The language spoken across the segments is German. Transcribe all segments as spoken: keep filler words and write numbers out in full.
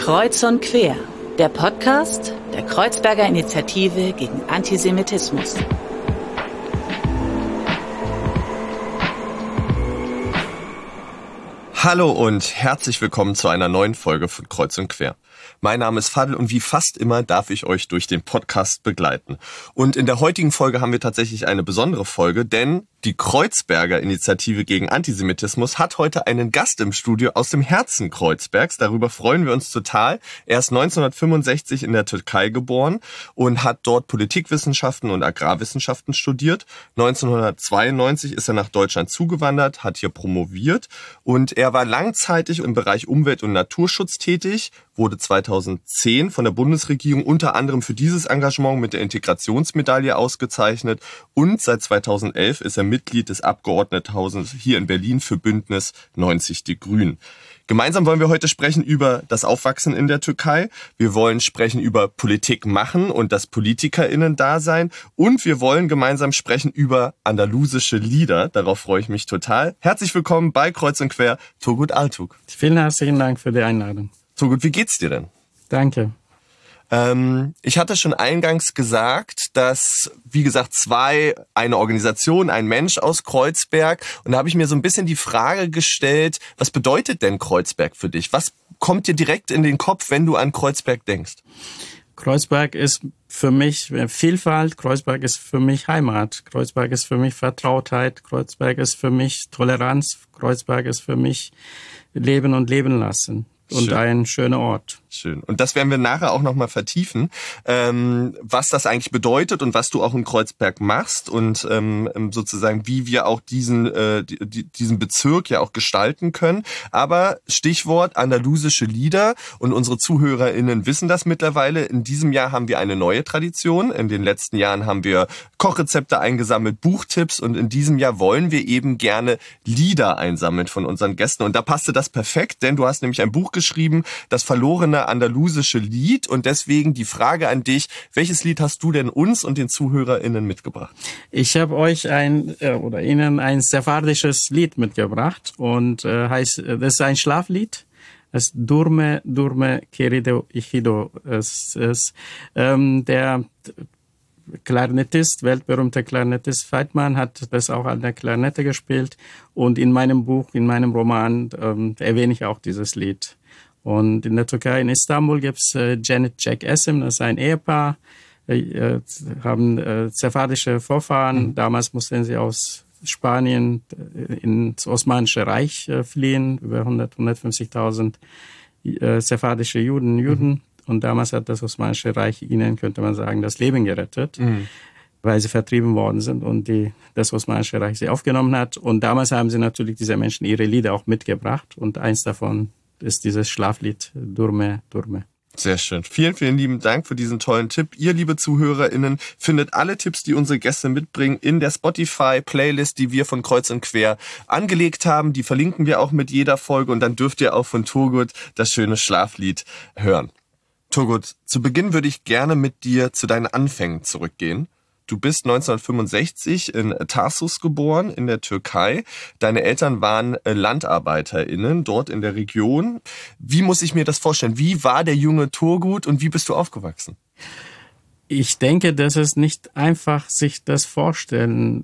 Kreuz und Quer, der Podcast der Kreuzberger Initiative gegen Antisemitismus. Hallo und herzlich willkommen zu einer neuen Folge von Kreuz und Quer. Mein Name ist Fadl und wie fast immer darf ich euch durch den Podcast begleiten. Und in der heutigen Folge haben wir tatsächlich eine besondere Folge, denn die Kreuzberger Initiative gegen Antisemitismus hat heute einen Gast im Studio aus dem Herzen Kreuzbergs. Darüber freuen wir uns total. Er ist neunzehnhundertfünfundsechzig in der Türkei geboren und hat dort Politikwissenschaften und Agrarwissenschaften studiert. neunzehnhundertzweiundneunzig ist er nach Deutschland zugewandert, hat hier promoviert und er war langzeitig im Bereich Umwelt- und Naturschutz tätig, wurde zweitausendzehn von der Bundesregierung unter anderem für dieses Engagement mit der Integrationsmedaille ausgezeichnet und seit zweitausendelf ist er Mitglied des Abgeordnetenhauses hier in Berlin für Bündnis neunzig Die Grünen. Gemeinsam wollen wir heute sprechen über das Aufwachsen in der Türkei. Wir wollen sprechen über Politik machen und das PolitikerInnen-Dasein. Und wir wollen gemeinsam sprechen über andalusische Lieder. Darauf freue ich mich total. Herzlich willkommen bei Kreuz und Quer, Turgut Altug. Vielen herzlichen Dank für die Einladung. Turgut, wie geht's dir denn? Danke. Ähm, ich hatte schon eingangs gesagt, dass, wie gesagt, zwei, eine Organisation, ein Mensch aus Kreuzberg. Und da habe ich mir so ein bisschen die Frage gestellt, was bedeutet denn Kreuzberg für dich? Was kommt dir direkt in den Kopf, wenn du an Kreuzberg denkst? Kreuzberg ist für mich Vielfalt, Kreuzberg ist für mich Heimat, Kreuzberg ist für mich Vertrautheit, Kreuzberg ist für mich Toleranz, Kreuzberg ist für mich Leben und Leben lassen. Und Schön. Ein schöner Ort. Schön. Und das werden wir nachher auch nochmal vertiefen, ähm, was das eigentlich bedeutet und was du auch in Kreuzberg machst und ähm, sozusagen, wie wir auch diesen äh, die, diesen Bezirk ja auch gestalten können. Aber Stichwort andalusische Lieder und unsere ZuhörerInnen wissen das mittlerweile. In diesem Jahr haben wir eine neue Tradition. In den letzten Jahren haben wir Kochrezepte eingesammelt, Buchtipps und in diesem Jahr wollen wir eben gerne Lieder einsammeln von unseren Gästen. Und da passte das perfekt, denn du hast nämlich ein Buch geschrieben, das verlorene andalusische Lied. Und deswegen die Frage an dich, welches Lied hast du denn uns und den ZuhörerInnen mitgebracht? Ich habe euch ein äh, oder Ihnen ein sephardisches Lied mitgebracht und äh, heißt, das ist ein Schlaflied. Es Durme, Durme, Querido Hijo. Es ist ähm, der Klarinettist, weltberühmter Klarinettist Feitmann hat das auch an der Klarinette gespielt. Und in meinem Buch, in meinem Roman ähm, erwähne ich auch dieses Lied. Und in der Türkei, in Istanbul, gibt's äh, Janet Jack Esim, das ist ein Ehepaar, äh, haben äh, sephardische Vorfahren. Mhm. Damals mussten sie aus Spanien äh, ins Osmanische Reich äh, fliehen, über hundert, hundertfünfzigtausend äh, sephardische Juden, Juden. Mhm. Und damals hat das Osmanische Reich ihnen, könnte man sagen, das Leben gerettet, mhm. weil sie vertrieben worden sind und die, das Osmanische Reich sie aufgenommen hat. Und damals haben sie natürlich diese Menschen ihre Lieder auch mitgebracht. Und eins davon ist dieses Schlaflied Durme, Durme. Sehr schön. Vielen, vielen lieben Dank für diesen tollen Tipp. Ihr, liebe ZuhörerInnen, findet alle Tipps, die unsere Gäste mitbringen, in der Spotify-Playlist, die wir von Kreuz und Quer angelegt haben. Die verlinken wir auch mit jeder Folge und dann dürft ihr auch von Turgut das schöne Schlaflied hören. Turgut, zu Beginn würde ich gerne mit dir zu deinen Anfängen zurückgehen. Du bist neunzehnhundertfünfundsechzig in Tarsus geboren, in der Türkei. Deine Eltern waren LandarbeiterInnen dort in der Region. Wie muss ich mir das vorstellen? Wie war der junge Turgut und wie bist du aufgewachsen? Ich denke, das ist nicht einfach, sich das vorstellen.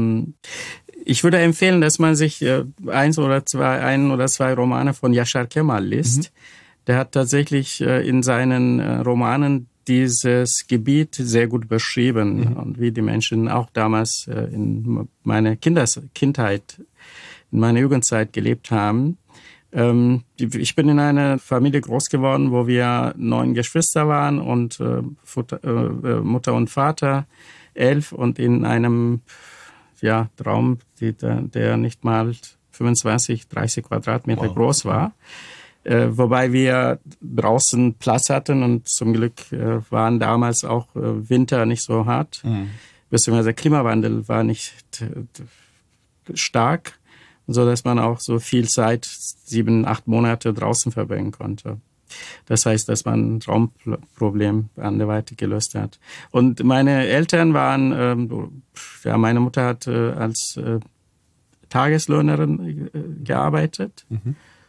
Ich würde empfehlen, dass man sich eins oder zwei, ein oder zwei Romane von Yaşar Kemal liest. Mhm. Der hat tatsächlich in seinen Romanen dieses Gebiet sehr gut beschrieben mhm. und wie die Menschen auch damals in meiner Kinders- Kindheit, in meiner Jugendzeit gelebt haben. Ich bin in einer Familie groß geworden, wo wir neun Geschwister waren und Mutter und Vater elf und in einem ja, Raum, der nicht mal fünfundzwanzig, dreißig Quadratmeter wow. groß war. Äh, wobei wir draußen Platz hatten und zum Glück äh, waren damals auch äh, Winter nicht so hart, mhm. beziehungsweise der Klimawandel war nicht äh, stark, so dass man auch so viel Zeit, sieben, acht Monate draußen verbringen konnte. Das heißt, dass man ein Raumproblem anderweitig gelöst hat. Und meine Eltern waren, ähm, ja, meine Mutter hat äh, als äh, Tageslöhnerin äh, gearbeitet. Mhm.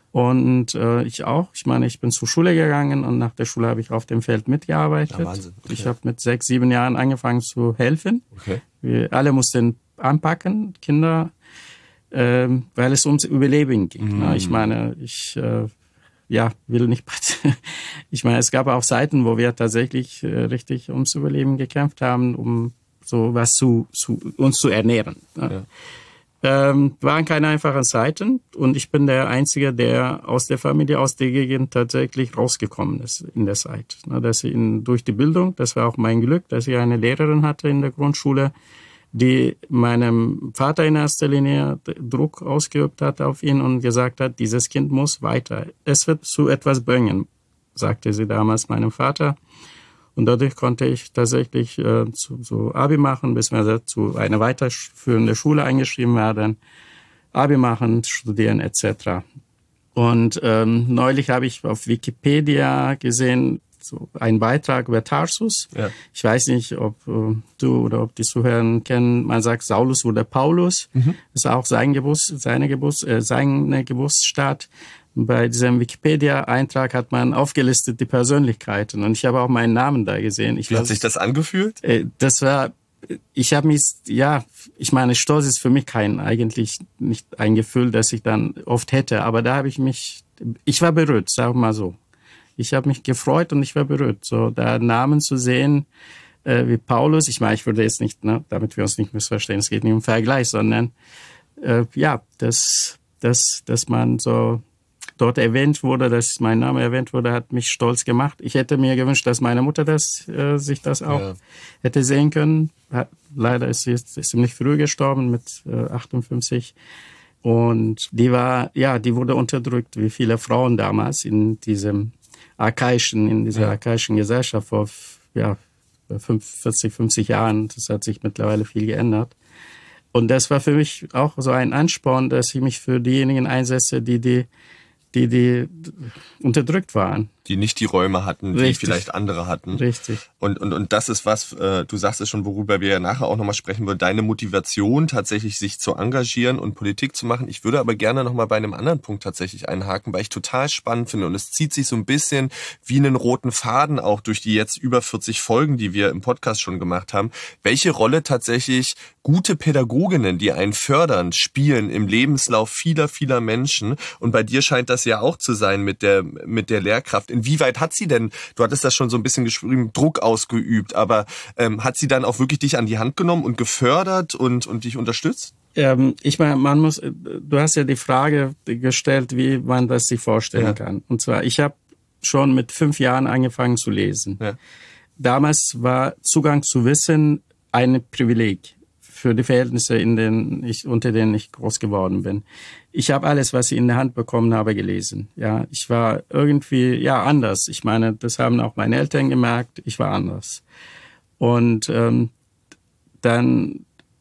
Und äh, ich auch. Ich meine, ich bin zur Schule gegangen und nach der Schule habe ich auf dem Feld mitgearbeitet. Ja, Wahnsinn. Okay. Ich habe mit sechs, sieben Jahren angefangen zu helfen. Okay. Wir alle mussten anpacken, Kinder, äh, weil es ums Überleben ging. Mm. Ich meine, ich äh, ja will nicht. Ich meine, es gab auch Zeiten, wo wir tatsächlich äh, richtig ums Überleben gekämpft haben, um so was zu, zu uns zu ernähren. Ja. Ähm, waren keine einfachen Zeiten und ich bin der Einzige, der aus der Familie, aus der Gegend tatsächlich rausgekommen ist in der Zeit. Dass ich in, durch die Bildung, das war auch mein Glück, dass ich eine Lehrerin hatte in der Grundschule, die meinem Vater in erster Linie Druck ausgeübt hat auf ihn und gesagt hat, dieses Kind muss weiter. Es wird zu etwas bringen, sagte sie damals meinem Vater. Und dadurch konnte ich tatsächlich äh, zu, so Abi machen, beziehungsweise zu einer weiterführenden Schule eingeschrieben werden, Abi machen, studieren et cetera. Und ähm, neulich habe ich auf Wikipedia gesehen, so einen Beitrag über Tarsus. Ja. Ich weiß nicht, ob äh, du oder ob die Zuhörer kennen, man sagt Saulus oder Paulus. Mhm. Das ist auch sein Geburts, seine Geburts, äh, seine Geburtsstadt. Bei diesem Wikipedia-Eintrag hat man aufgelistet die Persönlichkeiten und ich habe auch meinen Namen da gesehen. Ich Wie hat sich das angefühlt? Das war, ich habe mich, ja, ich meine, Stolz ist für mich kein, eigentlich nicht ein Gefühl, das ich dann oft hätte, aber da habe ich mich, ich war berührt, sagen wir mal so. Ich habe mich gefreut und ich war berührt, so da Namen zu sehen äh, wie Paulus. Ich meine, ich würde jetzt nicht, ne, damit wir uns nicht missverstehen, es geht nicht um Vergleich, sondern äh, ja, dass, dass, dass man so dort erwähnt wurde, dass mein Name erwähnt wurde, hat mich stolz gemacht. Ich hätte mir gewünscht, dass meine Mutter das, äh, sich das auch ja. hätte sehen können. Hat, leider ist sie ist ziemlich früh gestorben mit äh, achtundfünfzig. Und die war, ja, die wurde unterdrückt, wie viele Frauen damals in diesem archaischen, in dieser ja. archaischen Gesellschaft vor, ja, vierzig, fünfzig Jahren. Das hat sich mittlerweile viel geändert. Und das war für mich auch so ein Ansporn, dass ich mich für diejenigen einsetze, die die die, die unterdrückt waren. Die nicht die Räume hatten, die Richtig. vielleicht andere hatten. Richtig. Und, und, und das ist was, äh, du sagst es schon, worüber wir ja nachher auch nochmal sprechen wollen, deine Motivation tatsächlich sich zu engagieren und Politik zu machen. Ich würde aber gerne nochmal bei einem anderen Punkt tatsächlich einhaken, weil ich total spannend finde und es zieht sich so ein bisschen wie einen roten Faden auch durch die jetzt über vierzig Folgen, die wir im Podcast schon gemacht haben, welche Rolle tatsächlich gute Pädagoginnen, die einen fördern, spielen im Lebenslauf vieler, vieler Menschen. Und bei dir scheint das ja auch zu sein mit der, mit der Lehrkraft. Inwieweit hat sie denn, du hattest das schon so ein bisschen geschrieben, Druck ausgeübt, aber ähm, hat sie dann auch wirklich dich an die Hand genommen und gefördert und, und dich unterstützt? Ähm, ich meine, man muss, du hast ja die Frage gestellt, wie man das sich vorstellen ja. kann. Und zwar, ich habe schon mit fünf Jahren angefangen zu lesen. Ja. Damals war Zugang zu Wissen ein Privileg für die Verhältnisse, in denen ich, unter denen ich groß geworden bin. Ich habe alles, was ich in der Hand bekommen habe, gelesen. Ja, ich war irgendwie ja anders. Ich meine, das haben auch meine Eltern gemerkt. Ich war anders. Und ähm, dann,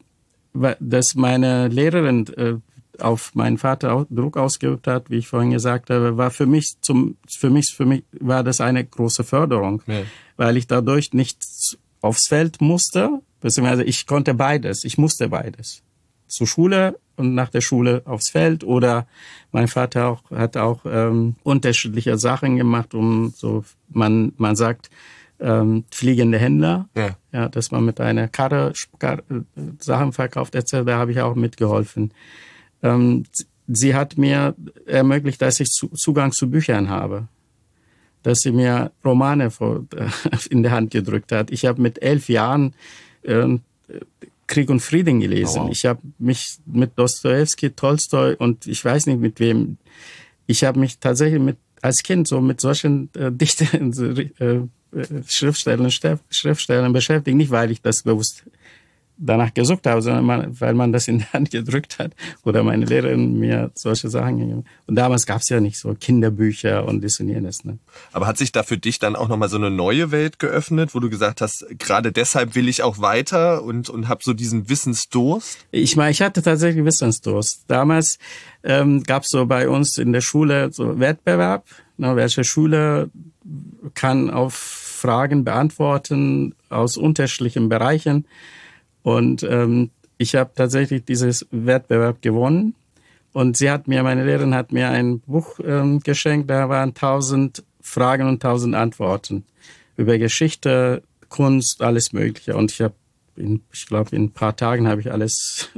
dass meine Lehrerin äh, auf meinen Vater Druck ausgeübt hat, wie ich vorhin gesagt habe, war für mich zum, für mich, für mich war das eine große Förderung, ja. weil ich dadurch nicht aufs Feld musste. Beziehungsweise ich konnte beides, ich musste beides. Zur Schule und nach der Schule aufs Feld oder mein Vater auch, hat auch ähm, unterschiedliche Sachen gemacht, um so, man man sagt, ähm, fliegende Händler, ja. ja, dass man mit einer Karre, Karre Sachen verkauft et cetera. Da habe ich auch mitgeholfen. Ähm, sie hat mir ermöglicht, dass ich zu, Zugang zu Büchern habe. Dass sie mir Romane vor, äh, in der Hand gedrückt hat. Ich habe mit elf Jahren äh, Krieg und Frieden gelesen. Oh, wow. Ich habe mich mit Dostojewski, Tolstoi und ich weiß nicht mit wem, ich habe mich tatsächlich mit als Kind so mit solchen äh, Dichtern, äh, Schriftstellern, Schriftstellern beschäftigt. Nicht, weil ich das bewusst danach gesucht habe, sondern man, weil man das in die Hand gedrückt hat oder meine Lehrerin mir solche Sachen gegeben. Und damals gab es ja nicht so Kinderbücher und das und jenes. Ne? Aber hat sich da für dich dann auch nochmal so eine neue Welt geöffnet, wo du gesagt hast, gerade deshalb will ich auch weiter und, und habe so diesen Wissensdurst? Ich meine, ich hatte tatsächlich Wissensdurst. Damals ähm, gab es so bei uns in der Schule so Wettbewerb, ne, welche Schule kann auf Fragen beantworten aus unterschiedlichen Bereichen. Und ähm, ich habe tatsächlich dieses Wettbewerb gewonnen. und sie hat mir, meine Lehrerin hat mir ein Buch ähm, geschenkt, da waren tausend Fragen und tausend Antworten über Geschichte, Kunst, alles Mögliche. Und ich habe, ich glaube, in ein paar Tagen habe ich alles,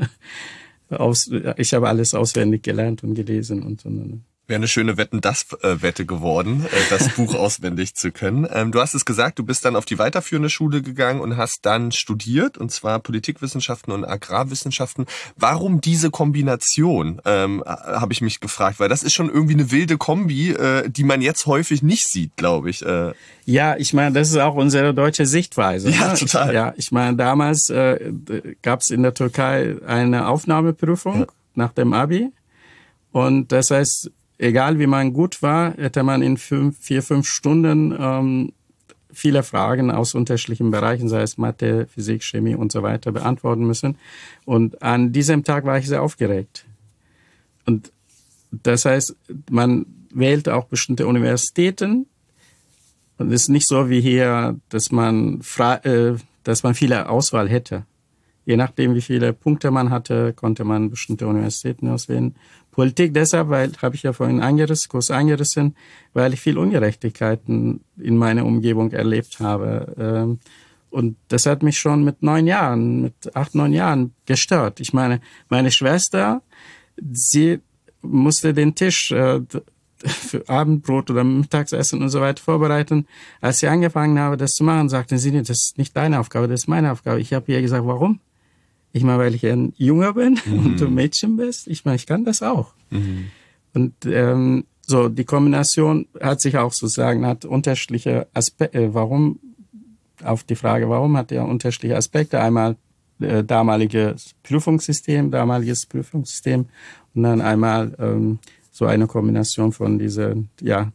aus, ich habe alles auswendig gelernt und gelesen und so. Wäre eine schöne Wetten-das-Wette geworden, das Buch auswendig zu können. Du hast es gesagt, du bist dann auf die weiterführende Schule gegangen und hast dann studiert, und zwar Politikwissenschaften und Agrarwissenschaften. Warum diese Kombination, ähm, habe ich mich gefragt, weil das ist schon irgendwie eine wilde Kombi, äh, die man jetzt häufig nicht sieht, glaube ich. Äh. Ja, ich meine, das ist auch unsere deutsche Sichtweise. Ja, ne? total. Ja, ich meine, damals äh, gab es in der Türkei eine Aufnahmeprüfung ja. nach dem Abi, und das heißt, egal wie man gut war, hätte man in fünf, vier, fünf Stunden ähm, viele Fragen aus unterschiedlichen Bereichen, sei es Mathe, Physik, Chemie und so weiter, beantworten müssen. Und an diesem Tag war ich sehr aufgeregt. Und das heißt, man wählt auch bestimmte Universitäten. Und es ist nicht so wie hier, dass man, frei, äh, dass man viele Auswahl hätte. Je nachdem, wie viele Punkte man hatte, konnte man bestimmte Universitäten auswählen. Politik deshalb, weil, habe ich ja vorhin eingerissen, kurz eingerissen, weil ich viel Ungerechtigkeiten in meiner Umgebung erlebt habe. Und das hat mich schon mit neun Jahren, mit acht, neun Jahren gestört. Ich meine, meine Schwester, sie musste den Tisch für Abendbrot oder Mittagsessen und so weiter vorbereiten. Als sie angefangen habe, das zu machen, sagte sie, das ist nicht deine Aufgabe, das ist meine Aufgabe. Ich habe ihr gesagt, warum? Ich meine, weil ich ein Junge bin mhm. und du ein Mädchen bist. Ich meine, ich kann das auch. Mhm. Und ähm, so die Kombination hat sich auch sozusagen, hat unterschiedliche Aspekte. Äh, warum, auf die Frage, warum hat er unterschiedliche Aspekte? Einmal äh, damaliges Prüfungssystem, damaliges Prüfungssystem und dann einmal ähm, so eine Kombination von diesen, ja,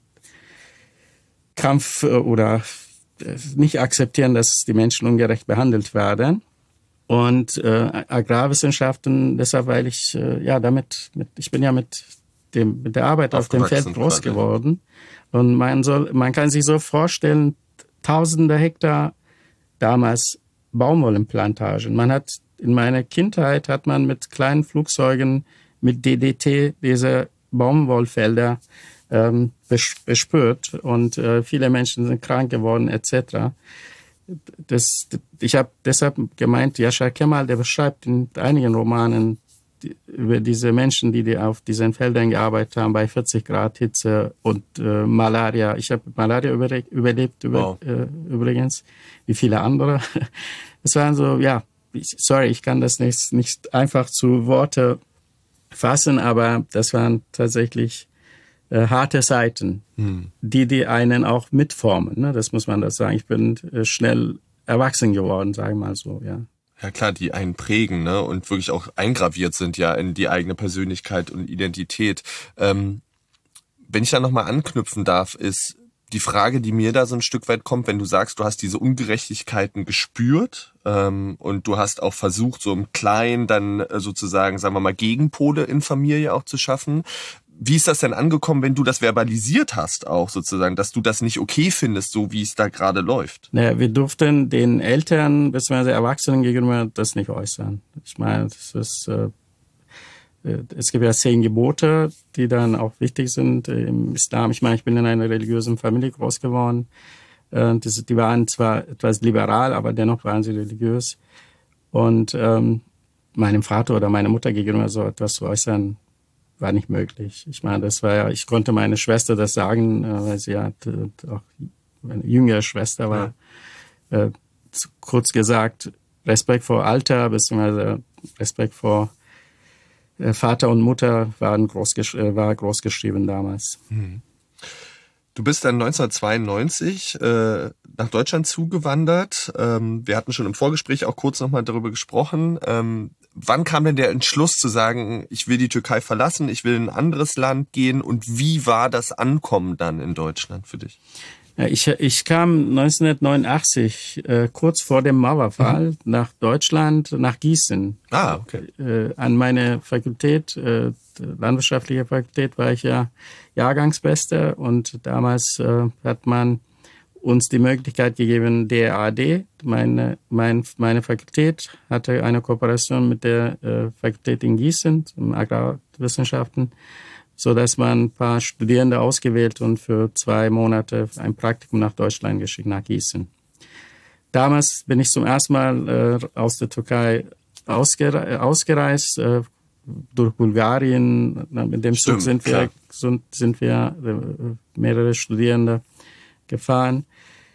Kampf äh, oder äh, nicht akzeptieren, dass die Menschen ungerecht behandelt werden. Und äh, Agrarwissenschaften, deshalb, weil ich äh, ja damit, mit, ich bin ja mit dem mit der Arbeit auf dem Feld groß gerade. geworden. Und man soll, man kann sich so vorstellen, tausende Hektar damals Baumwollenplantagen. Man hat in meiner Kindheit hat man mit kleinen Flugzeugen mit D D T diese Baumwollfelder ähm, bespürt und äh, viele Menschen sind krank geworden et cetera. Das, ich habe deshalb gemeint, Yaşar Kemal, der beschreibt in einigen Romanen die, über diese Menschen, die, die auf diesen Feldern gearbeitet haben, bei vierzig Grad Hitze und äh, Malaria. Ich habe Malaria über, überlebt über, wow. äh, übrigens, wie viele andere. Es waren so, ja, ich, sorry, ich kann das nicht, nicht einfach zu Worte fassen, aber das waren tatsächlich Äh, harte Seiten, hm. die die einen auch mitformen. Ne? Das muss man das sagen. Ich bin äh, schnell erwachsen geworden, sagen wir mal so, ja. Ja klar, die einen prägen, ne, und wirklich auch eingraviert sind ja in die eigene Persönlichkeit und Identität. Ähm, wenn ich da nochmal anknüpfen darf, ist die Frage, die mir da so ein Stück weit kommt, wenn du sagst, du hast diese Ungerechtigkeiten gespürt ähm, und du hast auch versucht, so im Kleinen dann äh, sozusagen, sagen wir mal, Gegenpole in Familie auch zu schaffen. Wie ist das denn angekommen, wenn du das verbalisiert hast auch sozusagen, dass du das nicht okay findest, so wie es da gerade läuft? Naja, wir durften den Eltern bzw. Erwachsenen gegenüber das nicht äußern. Ich meine, das ist, äh, es gibt ja zehn Gebote, die dann auch wichtig sind im Islam. Ich meine, ich bin in einer religiösen Familie groß geworden. Äh, das, die waren zwar etwas liberal, aber dennoch waren sie religiös. Und ähm, meinem Vater oder meiner Mutter gegenüber so etwas zu äußern, war nicht möglich. Ich meine, das war ja, ich konnte meine Schwester das sagen, weil sie ja auch eine jüngere Schwester war. Ja. Äh, kurz gesagt, Respekt vor Alter, beziehungsweise Respekt vor äh, Vater und Mutter waren groß, äh, war groß geschrieben damals. Mhm. Du bist dann neunzehnhundertzweiundneunzig äh, nach Deutschland zugewandert. Ähm, wir hatten schon im Vorgespräch auch kurz nochmal darüber gesprochen. Ähm, wann kam denn der Entschluss zu sagen, ich will die Türkei verlassen, ich will in ein anderes Land gehen, und wie war das Ankommen dann in Deutschland für dich? Ja, ich, ich kam neunzehnhundertneunundachtzig, äh, kurz vor dem Mauerfall, mhm. nach Deutschland, nach Gießen. Ah, okay. Äh, an meine Fakultät, äh, landwirtschaftliche Fakultät, war ich ja Jahrgangsbester, und damals äh, hat man uns die Möglichkeit gegeben, D R A D, meine, mein, meine Fakultät hatte eine Kooperation mit der äh, Fakultät in Gießen, zum Agrar, Wirtschaftswissenschaften, so dass man ein paar Studierende ausgewählt und für zwei Monate ein Praktikum nach Deutschland geschickt, nach Gießen. Damals bin ich zum ersten Mal äh, aus der Türkei ausgere- ausgereist, äh, durch Bulgarien. Mit dem Zug sind wir, sind, sind wir äh, mehrere Studierende gefahren.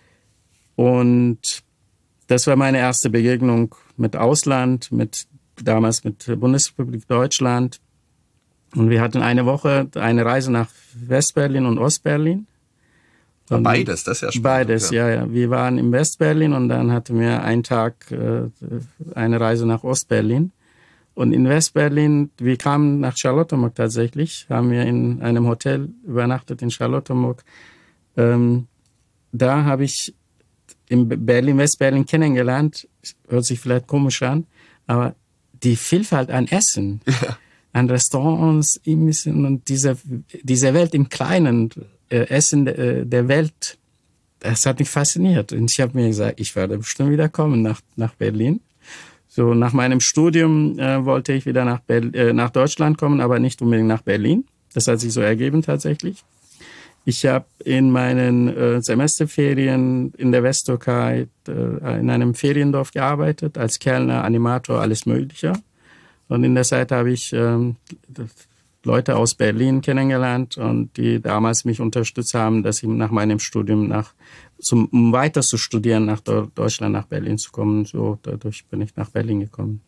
Und das war meine erste Begegnung mit Ausland, mit damals mit der Bundesrepublik Deutschland. Und wir hatten eine Woche eine Reise nach Westberlin und Ostberlin. Und beides, das ist ja spannend. Beides, ja. ja, ja. Wir waren in Westberlin und dann hatten wir einen Tag äh, eine Reise nach Ostberlin. Und in Westberlin, wir kamen nach Charlottenburg tatsächlich, haben wir in einem Hotel übernachtet in Charlottenburg. Ähm, da habe ich in Berlin, Westberlin kennengelernt, hört sich vielleicht komisch an, aber die Vielfalt an Essen, ja. an Restaurants, Imbissen und diese, diese Welt im Kleinen, äh, Essen äh, der Welt, das hat mich fasziniert. Und ich habe mir gesagt, ich werde bestimmt wieder kommen nach, nach Berlin. So, nach meinem Studium äh, wollte ich wieder nach, Ber- äh, nach Deutschland kommen, aber nicht unbedingt nach Berlin. Das hat sich so ergeben tatsächlich. Ich habe in meinen äh, Semesterferien in der Westtürkei äh, in einem Feriendorf gearbeitet, als Kellner, Animator, alles Mögliche. Und in der Zeit habe ich ähm, Leute aus Berlin kennengelernt und die damals mich unterstützt haben, dass ich nach meinem Studium, nach, zum, um weiter zu studieren, nach Deutschland, nach Berlin zu kommen. So, dadurch bin ich nach Berlin gekommen.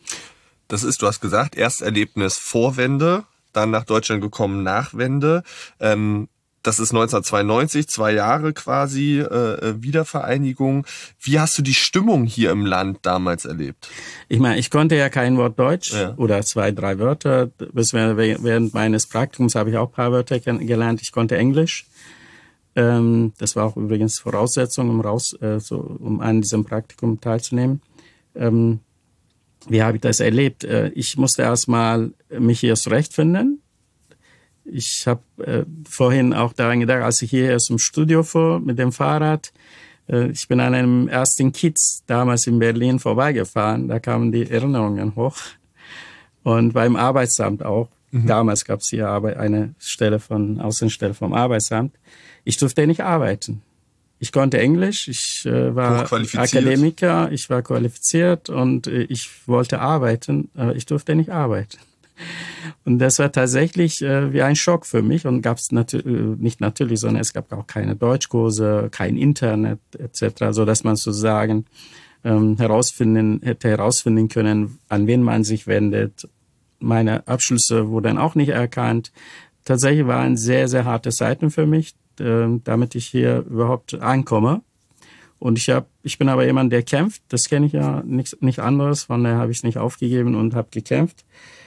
Das ist, du hast gesagt, Ersterlebnis vor Wende, dann nach Deutschland gekommen nach Wende. Ähm, Das ist neunzehnhundertzweiundneunzig, zwei Jahre quasi äh, Wiedervereinigung. Wie hast du die Stimmung hier im Land damals erlebt? Ich meine, ich konnte ja kein Wort Deutsch ja. oder zwei, drei Wörter. Bis während meines Praktikums habe ich auch ein paar Wörter gelernt. Ich konnte Englisch. Ähm, das war auch übrigens Voraussetzung, um, raus, äh, so, um an diesem Praktikum teilzunehmen. Ähm, wie habe ich das erlebt? Äh, ich musste erstmal mich hier zurechtfinden. Ich habe äh, vorhin auch daran gedacht, als ich hierher zum Studio fuhr mit dem Fahrrad, äh, ich bin an einem ersten Kiez damals in Berlin vorbeigefahren, da kamen die Erinnerungen hoch. Und beim Arbeitsamt auch, mhm. damals gab es hier eine Stelle von, Außenstelle vom Arbeitsamt. Ich durfte nicht arbeiten. Ich konnte Englisch, ich äh, war Akademiker, ich war qualifiziert und äh, ich wollte arbeiten, aber ich durfte nicht arbeiten. Und das war tatsächlich äh, wie ein Schock für mich und gab es natu- nicht natürlich, sondern es gab auch keine Deutschkurse, kein Internet et cetera, so dass man sozusagen ähm, herausfinden hätte herausfinden können, an wen man sich wendet. Meine Abschlüsse wurden auch nicht erkannt. Tatsächlich waren sehr sehr harte Zeiten für mich, äh, damit ich hier überhaupt ankomme. Und ich habe, ich bin aber jemand, der kämpft. Das kenne ich ja nicht nicht anderes. Von daher habe ich es nicht aufgegeben und habe gekämpft.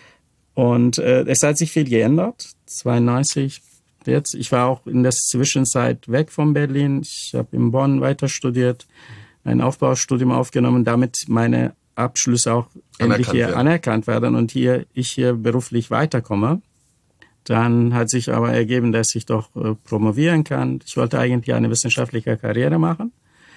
Und äh, es hat sich viel geändert. zweiundneunzig jetzt. Ich war auch in der Zwischenzeit weg von Berlin. Ich habe in Bonn weiter studiert, ein Aufbaustudium aufgenommen, damit meine Abschlüsse auch endlich hier werden. anerkannt werden und hier ich hier beruflich weiterkomme. Dann hat sich aber ergeben, dass ich doch äh, promovieren kann. Ich wollte eigentlich eine wissenschaftliche Karriere machen.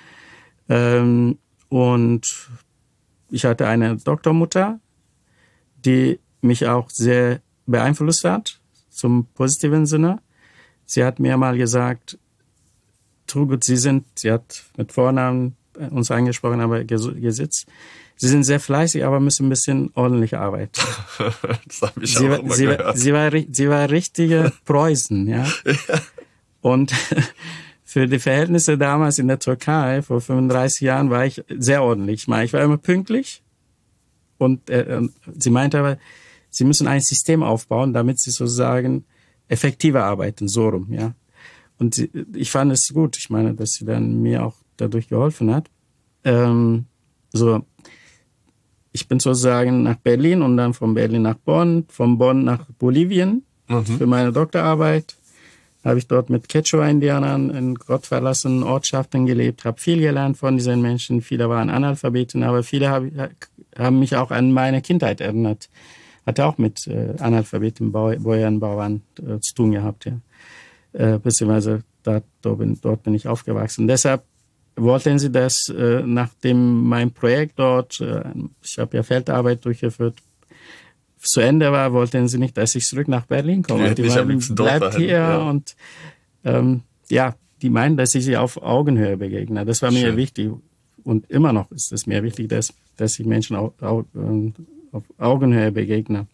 Ähm, und ich hatte eine Doktormutter, die mich auch sehr beeinflusst hat, zum positiven Sinne. Sie hat mir mal gesagt, Turgut, Sie sind, sie hat mit Vornamen uns angesprochen, aber gesitzt, Sie sind sehr fleißig, aber müssen ein bisschen ordentlich arbeiten. Das habe ich sie, auch immer sie, gehört. Sie war, sie war richtige Preußen, ja. ja. Und für die Verhältnisse damals in der Türkei, vor fünfunddreißig Jahren, war ich sehr ordentlich. Ich meine, ich war immer pünktlich. Und äh, sie meinte aber, Sie müssen ein System aufbauen, damit Sie sozusagen effektiver arbeiten, so rum, ja. Und sie, ich fand es gut. Ich meine, dass sie dann mir auch dadurch geholfen hat. Ähm, so, ich bin sozusagen nach Berlin und dann von Berlin nach Bonn, von Bonn nach Bolivien mhm. für meine Doktorarbeit. Habe ich dort mit Quechua-Indianern in gottverlassenen Ortschaften gelebt, habe viel gelernt von diesen Menschen. Viele waren Analphabeten, aber viele hab, haben mich auch an meine Kindheit erinnert. Hatte auch mit äh, Analphabeten, Bäuern, Bauern äh, zu tun gehabt, ja. Äh, beziehungsweise dort, dort, bin, dort bin ich aufgewachsen. Deshalb wollten sie das, äh, nachdem mein Projekt dort, äh, ich habe ja Feldarbeit durchgeführt, zu Ende war, wollten sie nicht, dass ich zurück nach Berlin komme. Ja, die meinen, bleibt hier ja. und ähm, ja, die meinen, dass ich sie auf Augenhöhe begegne. Das war mir Schön. wichtig und immer noch ist es mir wichtig, dass, dass ich Menschen auf, auf, auf Augenhöhe begegne.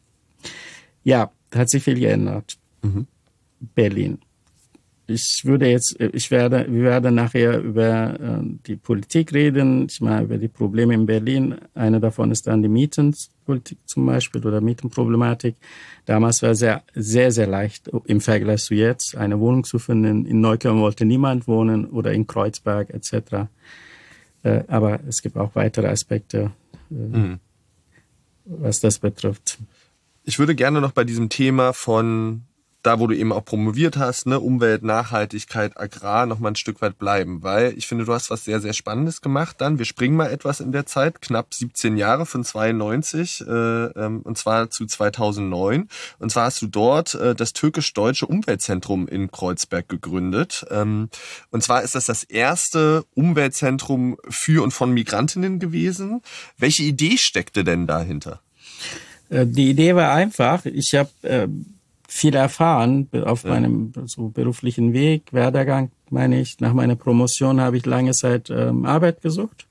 Ja, hat sich viel geändert. Mhm. Berlin. Ich würde jetzt, ich werde, wir werden nachher über äh, die Politik reden, ich meine über die Probleme in Berlin. Eine davon ist dann die Mietenpolitik zum Beispiel oder Mietenproblematik. Damals war es sehr, sehr, sehr leicht im Vergleich zu jetzt eine Wohnung zu finden. In Neukölln wollte niemand wohnen oder in Kreuzberg et cetera. Äh, aber es gibt auch weitere Aspekte, äh, mhm. was das betrifft. Ich würde gerne noch bei diesem Thema von da, wo du eben auch promoviert hast, ne, Umwelt, Nachhaltigkeit, Agrar, noch mal ein Stück weit bleiben, weil ich finde, du hast was sehr, sehr Spannendes gemacht dann. Wir springen mal etwas in der Zeit, knapp siebzehn Jahre von zweiundneunzig, äh, ähm, und zwar zu zweitausendneun. Und zwar hast du dort äh, das türkisch-deutsche Umweltzentrum in Kreuzberg gegründet. Ähm, und zwar ist das das erste Umweltzentrum für und von Migrantinnen gewesen. Welche Idee steckte denn dahinter? Die Idee war einfach. Ich habe äh, viel erfahren auf ja. meinem so beruflichen Weg, Werdegang, meine ich. Nach meiner Promotion habe ich lange Zeit ähm, Arbeit gesucht.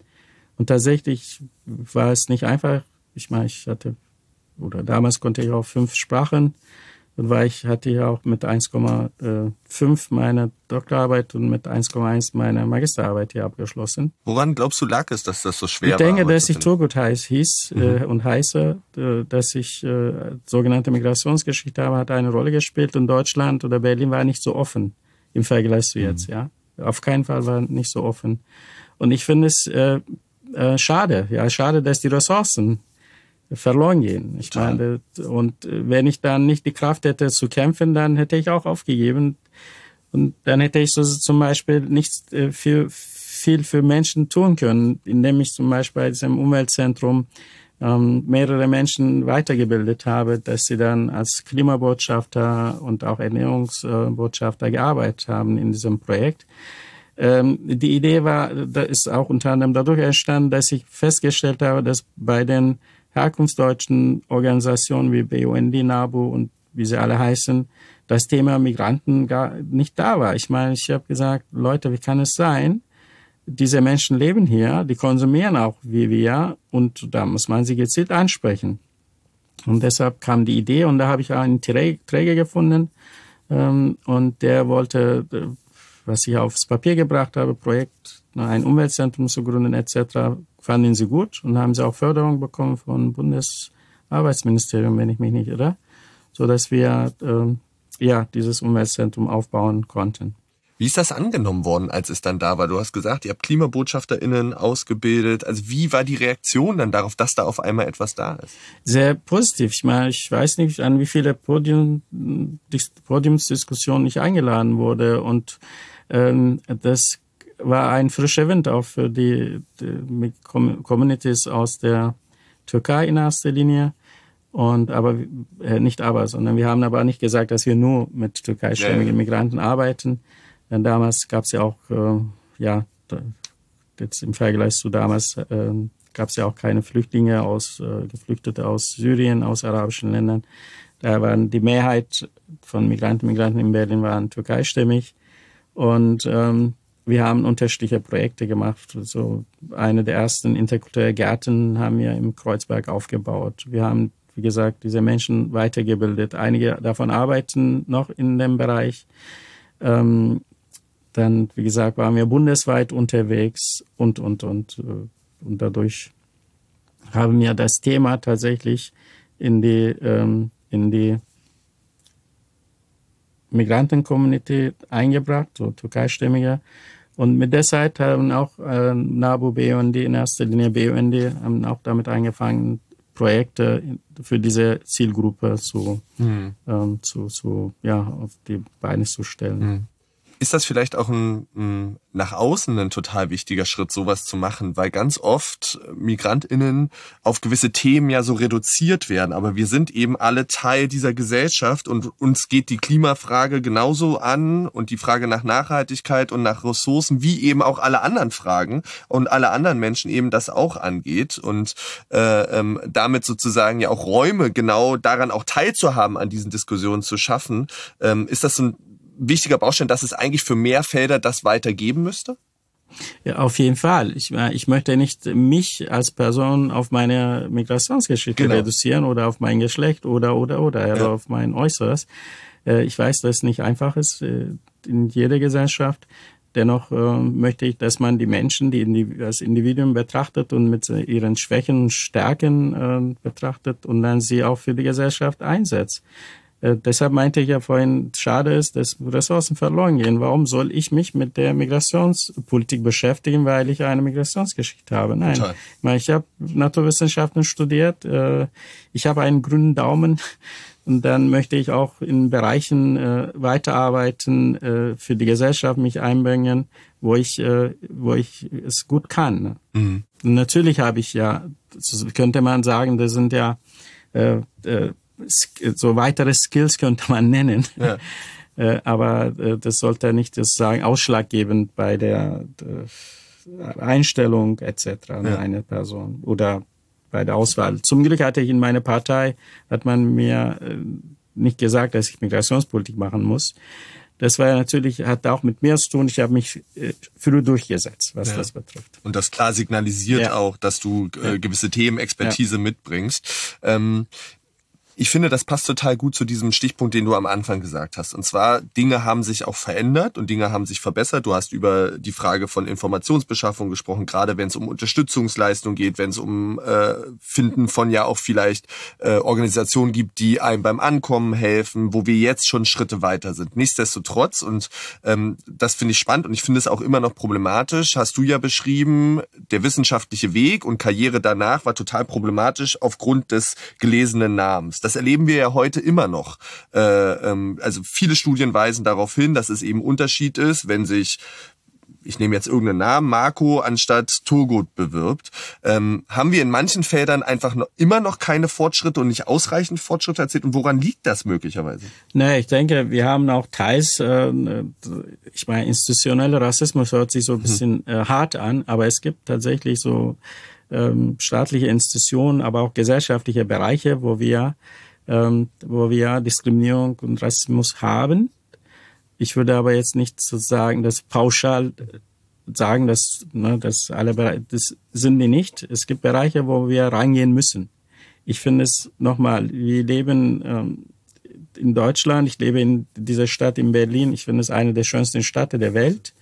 Und tatsächlich war es nicht einfach. Ich meine, ich hatte, oder damals konnte ich auch fünf Sprachen. Und war ich, hatte ich auch mit eins Komma fünf meine Doktorarbeit und mit eins Komma eins meine Magisterarbeit hier abgeschlossen. Woran glaubst du lag es, dass das so schwer war? Ich denke, dass ich Turgut heiß hieß mhm. äh, und heiße, äh, dass ich äh, sogenannte Migrationsgeschichte habe, hat eine Rolle gespielt und Deutschland oder Berlin war nicht so offen im Vergleich zu jetzt. Mhm. Ja, auf keinen Fall war nicht so offen. Und ich finde es äh, äh, schade, ja, schade, dass die Ressourcen verloren gehen. Ich meine, und wenn ich dann nicht die Kraft hätte zu kämpfen, dann hätte ich auch aufgegeben. Und dann hätte ich so zum Beispiel nichts viel, viel für Menschen tun können, indem ich zum Beispiel bei diesem Umweltzentrum ähm, mehrere Menschen weitergebildet habe, dass sie dann als Klimabotschafter und auch Ernährungsbotschafter gearbeitet haben in diesem Projekt. Ähm, die Idee war, da ist auch unter anderem dadurch entstanden, dass ich festgestellt habe, dass bei den herkunftsdeutschen Organisationen wie B U N D, NABU und wie sie alle heißen, das Thema Migranten gar nicht da war. Ich meine, ich habe gesagt, Leute, wie kann es sein? Diese Menschen leben hier, die konsumieren auch wie wir und da muss man sie gezielt ansprechen. Und deshalb kam die Idee und da habe ich einen Träger gefunden ähm, und der wollte, was ich aufs Papier gebracht habe, Projekt, ein Umweltzentrum zu gründen et cetera, fanden sie gut und haben sie auch Förderung bekommen vom Bundesarbeitsministerium, wenn ich mich nicht irre, so dass wir äh, ja dieses Umweltzentrum aufbauen konnten. Wie ist das angenommen worden, als es dann da war? Du hast gesagt, ihr habt KlimabotschafterInnen ausgebildet. Also wie war die Reaktion dann darauf, dass da auf einmal etwas da ist? Sehr positiv. Ich meine, ich weiß nicht, an wie viele Podium, Podiumsdiskussionen ich eingeladen wurde und ähm, das war ein frischer Wind auch für die, die Communities aus der Türkei in erster Linie. Und aber äh, nicht aber, sondern wir haben aber nicht gesagt, dass wir nur mit türkeistämmigen ja, ja. Migranten arbeiten. Denn damals gab es ja auch, äh, ja, jetzt im Vergleich zu damals äh, gab es ja auch keine Flüchtlinge aus, äh, Geflüchtete aus Syrien, aus arabischen Ländern. Da waren die Mehrheit von Migranten, Migranten in Berlin waren türkeistämmig. Und ähm, wir haben unterschiedliche Projekte gemacht. So eine der ersten interkulturellen Gärten haben wir im Kreuzberg aufgebaut. Wir haben, wie gesagt, diese Menschen weitergebildet. Einige davon arbeiten noch in dem Bereich. Ähm, dann, wie gesagt, waren wir bundesweit unterwegs und, und, und. Und dadurch haben wir das Thema tatsächlich in die, ähm, in die Migranten-Community eingebracht, so türkeistämmige. Und mit der Zeit haben auch äh, NABU, B U N D, in erster Linie B U N D, haben auch damit angefangen, Projekte für diese Zielgruppe zu, mhm. ähm, zu, zu, ja, auf die Beine zu stellen. Mhm. Ist das vielleicht auch ein, ein nach außen ein total wichtiger Schritt, sowas zu machen? Weil ganz oft MigrantInnen auf gewisse Themen ja so reduziert werden. Aber wir sind eben alle Teil dieser Gesellschaft und uns geht die Klimafrage genauso an und die Frage nach Nachhaltigkeit und nach Ressourcen, wie eben auch alle anderen Fragen und alle anderen Menschen eben das auch angeht. Und äh, ähm, damit sozusagen ja auch Räume genau daran auch teilzuhaben, an diesen Diskussionen zu schaffen. Ähm, ist das so ein wichtiger Baustein, dass es eigentlich für mehr Felder das weitergeben müsste? Ja, auf jeden Fall. Ich, ich möchte nicht mich als Person auf meine Migrationsgeschichte genau. reduzieren oder auf mein Geschlecht oder, oder, oder, ja. oder auf mein Äußeres. Ich weiß, dass es nicht einfach ist in jeder Gesellschaft. Dennoch möchte ich, dass man die Menschen, die als Individuen betrachtet und mit ihren Schwächen und Stärken betrachtet und dann sie auch für die Gesellschaft einsetzt. Äh, deshalb meinte ich ja vorhin, schade ist, dass Ressourcen verloren gehen. Warum soll ich mich mit der Migrationspolitik beschäftigen, weil ich eine Migrationsgeschichte habe? Nein, Total. ich, meine, ich habe Naturwissenschaften studiert, äh, ich habe einen grünen Daumen und dann möchte ich auch in Bereichen äh, weiterarbeiten, äh, für die Gesellschaft mich einbringen, wo ich, äh, wo ich es gut kann. Ne? Mhm. Und natürlich habe ich ja, könnte man sagen, das sind ja äh, äh, so weitere Skills könnte man nennen. Ja. äh, aber äh, das sollte nicht sozusagen ausschlaggebend bei der äh, Einstellung et cetera ja. einer Person oder bei der Auswahl. Zum Glück hatte ich in meiner Partei, hat man mir äh, nicht gesagt, dass ich Migrationspolitik machen muss. Das war ja natürlich, hat auch mit mir zu tun. Ich habe mich äh, früh durchgesetzt, was ja. das betrifft. Und das klar signalisiert ja. auch, dass du äh, ja. gewisse Themen, Expertise ja. mitbringst. Ähm, Ich finde, das passt total gut zu diesem Stichpunkt, den du am Anfang gesagt hast. Und zwar, Dinge haben sich auch verändert und Dinge haben sich verbessert. Du hast über die Frage von Informationsbeschaffung gesprochen, gerade wenn es um Unterstützungsleistung geht, wenn es um äh, Finden von ja auch vielleicht äh, Organisationen gibt, die einem beim Ankommen helfen, wo wir jetzt schon Schritte weiter sind. Nichtsdestotrotz, und ähm, das finde ich spannend und ich finde es auch immer noch problematisch, hast du ja beschrieben, der wissenschaftliche Weg und Karriere danach war total problematisch aufgrund des gelesenen Namens. Das erleben wir ja heute immer noch. Äh, ähm, also viele Studien weisen darauf hin, dass es eben Unterschied ist, wenn sich, ich nehme jetzt irgendeinen Namen, Marco anstatt Turgut bewirbt. Ähm, haben wir in manchen Feldern einfach noch, immer noch keine Fortschritte und nicht ausreichend Fortschritte erzielt? Und woran liegt das möglicherweise? Nee, ich denke, wir haben auch teils, äh, ich meine, institutioneller Rassismus hört sich so ein bisschen äh, hart an, aber es gibt tatsächlich so ähm, staatliche Institutionen, aber auch gesellschaftliche Bereiche, wo wir, ähm, wo wir Diskriminierung und Rassismus haben. Ich würde aber jetzt nicht sozusagen das pauschal sagen, dass, ne, dass alle Bereiche, das sind die nicht. Es gibt Bereiche, wo wir reingehen müssen. Ich finde es nochmal, wir leben ähm, in Deutschland, ich lebe in dieser Stadt in Berlin, ich finde es eine der schönsten Städte der Welt.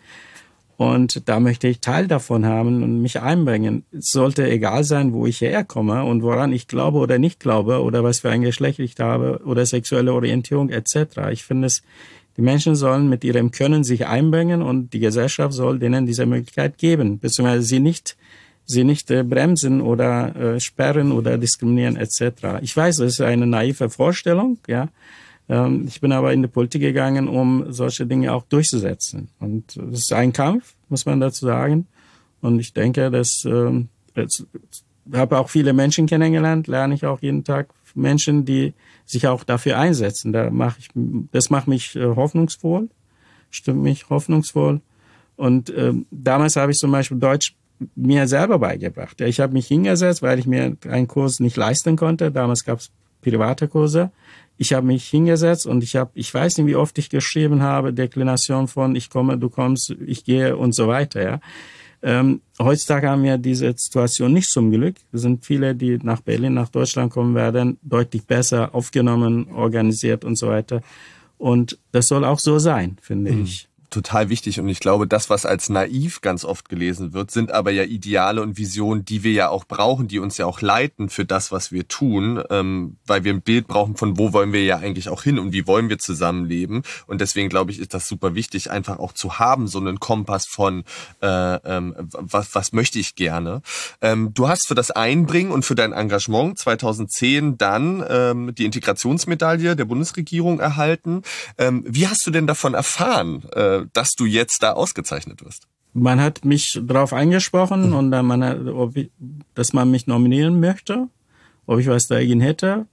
Und da möchte ich Teil davon haben und mich einbringen. Es sollte egal sein, wo ich herkomme und woran ich glaube oder nicht glaube oder was für ein Geschlecht ich habe oder sexuelle Orientierung et cetera. Ich finde es, die Menschen sollen mit ihrem Können sich einbringen und die Gesellschaft soll denen diese Möglichkeit geben, beziehungsweise sie nicht, sie nicht äh, bremsen oder äh, sperren oder diskriminieren et cetera. Ich weiß, das ist eine naive Vorstellung, ja. Ähm, ich bin aber in die Politik gegangen, um solche Dinge auch durchzusetzen. Und das ist ein Kampf, muss man dazu sagen. Und ich denke, dass ähm, ich habe auch viele Menschen kennengelernt, lerne ich auch jeden Tag Menschen, die sich auch dafür einsetzen. Da mache ich, das macht mich äh, hoffnungsvoll, stimmt mich hoffnungsvoll. Und ähm, damals habe ich zum Beispiel Deutsch mir selber beigebracht. Ich habe mich hingesetzt, weil ich mir einen Kurs nicht leisten konnte. Damals gab es private Kurse. Ich habe mich hingesetzt und ich habe, ich weiß nicht, wie oft ich geschrieben habe, Deklination von ich komme, du kommst, ich gehe und so weiter. Ja. Ähm, heutzutage haben wir diese Situation nicht zum Glück. Es sind viele, die nach Berlin, nach Deutschland kommen werden, deutlich besser aufgenommen, organisiert und so weiter. Und das soll auch so sein, finde mhm. ich. Total wichtig und ich glaube, das, was als naiv ganz oft gelesen wird, sind aber ja Ideale und Visionen, die wir ja auch brauchen, die uns ja auch leiten für das, was wir tun, ähm, weil wir ein Bild brauchen von wo wollen wir ja eigentlich auch hin und wie wollen wir zusammenleben und deswegen glaube ich, ist das super wichtig, einfach auch zu haben, so einen Kompass von äh, ähm, was, was möchte ich gerne. Ähm, du hast für das Einbringen und für dein Engagement zweitausendzehn dann ähm, die Integrationsmedaille der Bundesregierung erhalten. Ähm, wie hast du denn davon erfahren? Äh, äh, dass du jetzt da ausgezeichnet wirst? Man hat mich darauf angesprochen mhm. und dann man hat, ob ich, dass man mich nominieren möchte, ob ich was dagegen hätte.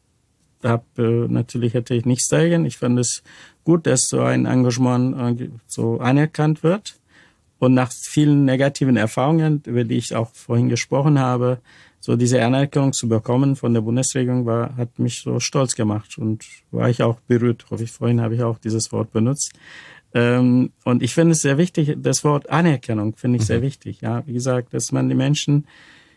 Hab, äh, natürlich hätte ich nichts dagegen. Ich fand es gut, dass so ein Engagement äh, so anerkannt wird. Und nach vielen negativen Erfahrungen, über die ich auch vorhin gesprochen habe, so diese Anerkennung zu bekommen von der Bundesregierung war, hat mich so stolz gemacht und war ich auch berührt. Hoffe ich, vorhin habe ich auch dieses Wort benutzt. Ähm, und ich finde es sehr wichtig, das Wort Anerkennung finde ich mhm. sehr wichtig. Ja, wie gesagt, dass man die Menschen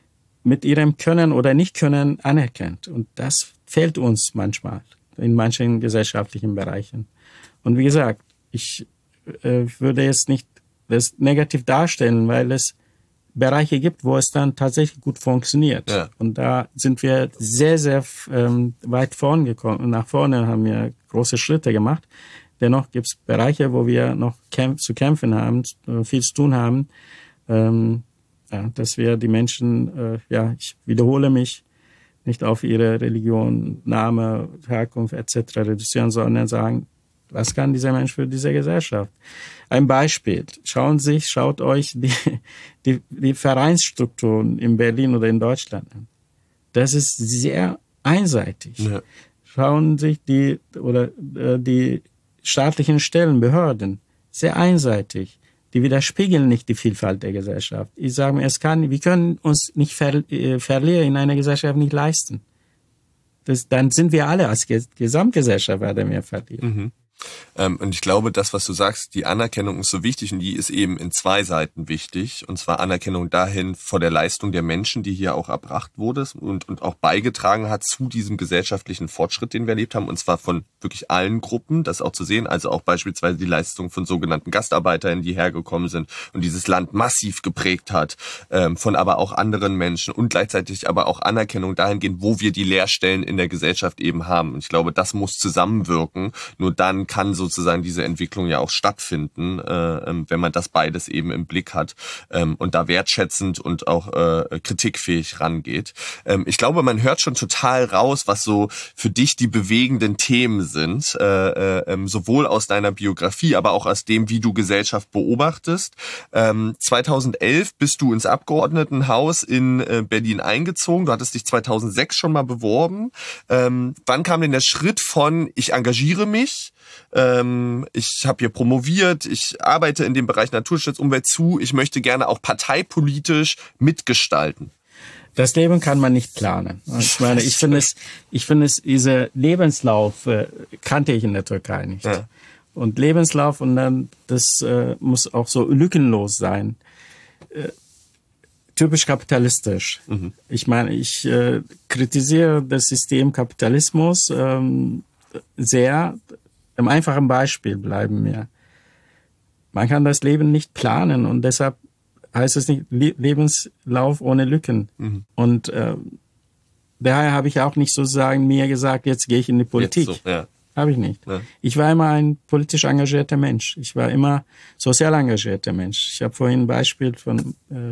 mit ihrem Können oder Nicht-Können anerkennt. Und das fehlt uns manchmal in manchen gesellschaftlichen Bereichen. Und wie gesagt, ich äh, würde jetzt nicht das negativ darstellen, weil es Bereiche gibt, wo es dann tatsächlich gut funktioniert. Ja. Und da sind wir sehr, sehr ähm, weit vorn gekommen. Und nach vorne haben wir große Schritte gemacht. Dennoch gibt es Bereiche, wo wir noch kämp- zu kämpfen haben, viel zu tun haben, ähm, ja, dass wir die Menschen, äh, ja, ich wiederhole mich, nicht auf ihre Religion, Name, Herkunft et cetera reduzieren, sondern sagen, was kann dieser Mensch für diese Gesellschaft? Ein Beispiel. Schauen Sie, schaut euch die, die, die Vereinsstrukturen in Berlin oder in Deutschland an. Das ist sehr einseitig. Ja. Schauen Sie sich die, oder, äh, die staatlichen Stellen, Behörden, sehr einseitig. Die widerspiegeln nicht die Vielfalt der Gesellschaft. Ich sage mir, es kann, wir können uns nicht ver, äh, Verlierer in einer Gesellschaft nicht leisten. Das, dann sind wir alle als Gesamtgesellschaft werden wir verlieren. Mhm. Ähm, und ich glaube, das, was du sagst, die Anerkennung ist so wichtig und die ist eben in zwei Seiten wichtig. Und zwar Anerkennung dahin vor der Leistung der Menschen, die hier auch erbracht wurde und, und auch beigetragen hat zu diesem gesellschaftlichen Fortschritt, den wir erlebt haben. Und zwar von wirklich allen Gruppen, das auch zu sehen. Also auch beispielsweise die Leistung von sogenannten Gastarbeitern, die hergekommen sind und dieses Land massiv geprägt hat, ähm, von aber auch anderen Menschen und gleichzeitig aber auch Anerkennung dahingehend, wo wir die Leerstellen in der Gesellschaft eben haben. Und ich glaube, das muss zusammenwirken. Nur dann kann sozusagen diese Entwicklung ja auch stattfinden, äh, wenn man das beides eben im Blick hat ähm, und da wertschätzend und auch äh, kritikfähig rangeht. Ähm, ich glaube, man hört schon total raus, was so für dich die bewegenden Themen sind, äh, äh, sowohl aus deiner Biografie, aber auch aus dem, wie du Gesellschaft beobachtest. Ähm, zweitausendelf bist du ins Abgeordnetenhaus in äh, Berlin eingezogen. Du hattest dich zweitausendsechs schon mal beworben. Ähm, wann kam denn der Schritt von, ich engagiere mich, Ähm, ich habe hier promoviert, ich arbeite in dem Bereich Naturschutz, Umwelt zu, ich möchte gerne auch parteipolitisch mitgestalten? Das Leben kann man nicht planen. Ich meine, ich finde es, ich finde es, dieser Lebenslauf äh, kannte ich in der Türkei nicht. Ja. Und Lebenslauf und dann, das äh, muss auch so lückenlos sein. Äh, typisch kapitalistisch. Mhm. Ich meine, ich äh, kritisiere das System Kapitalismus ähm, sehr. Im einfachen Beispiel bleiben wir. Man kann das Leben nicht planen und deshalb heißt es nicht Lebenslauf ohne Lücken. Mhm. Und äh, daher habe ich auch nicht sozusagen mir gesagt, jetzt gehe ich in die Politik. So, ja. Habe ich nicht. Ja. Ich war immer ein politisch engagierter Mensch. Ich war immer sozial engagierter Mensch. Ich habe vorhin ein Beispiel von äh,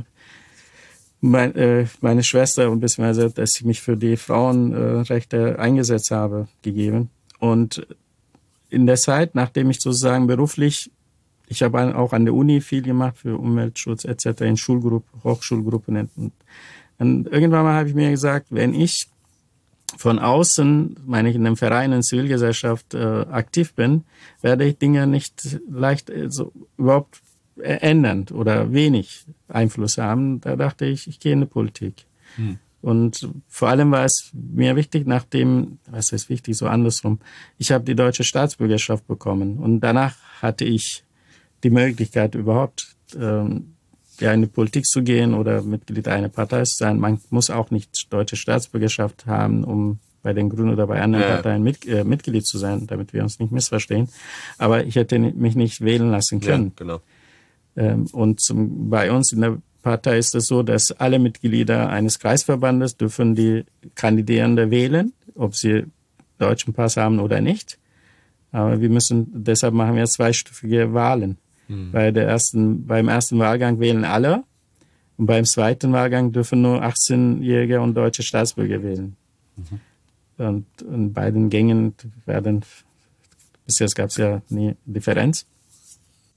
mein, äh, meine Schwester und beziehungsweise, dass ich mich für die Frauenrechte eingesetzt habe, gegeben. Und in der Zeit, nachdem ich sozusagen beruflich, ich habe auch an der Uni viel gemacht für Umweltschutz et cetera in Schulgruppen, Hochschulgruppen. Und, und irgendwann mal habe ich mir gesagt, wenn ich von außen, meine ich in einem Verein, in der Zivilgesellschaft äh, aktiv bin, werde ich Dinge nicht leicht äh, so überhaupt ändern oder wenig Einfluss haben. Da dachte ich, ich gehe in die Politik. Hm. Und vor allem war es mir wichtig, nachdem, was ist wichtig, so andersrum, ich habe die deutsche Staatsbürgerschaft bekommen und danach hatte ich die Möglichkeit überhaupt, ähm, ja, in die Politik zu gehen oder Mitglied einer Partei zu sein. Man muss auch nicht deutsche Staatsbürgerschaft haben, um bei den Grünen oder bei anderen ja. Parteien mit, äh, Mitglied zu sein, damit wir uns nicht missverstehen. Aber ich hätte mich nicht wählen lassen können. Ja, genau. Ähm, und zum, bei uns in der Partei ist es so, dass alle Mitglieder eines Kreisverbandes dürfen die Kandidierende wählen, ob sie deutschen Pass haben oder nicht. Aber wir müssen, deshalb machen wir zweistufige Wahlen. Hm. Bei der ersten, beim ersten Wahlgang wählen alle und beim zweiten Wahlgang dürfen nur achtzehnjährige und deutsche Staatsbürger wählen. Mhm. Und in beiden Gängen werden, bis jetzt gab es ja nie Differenz.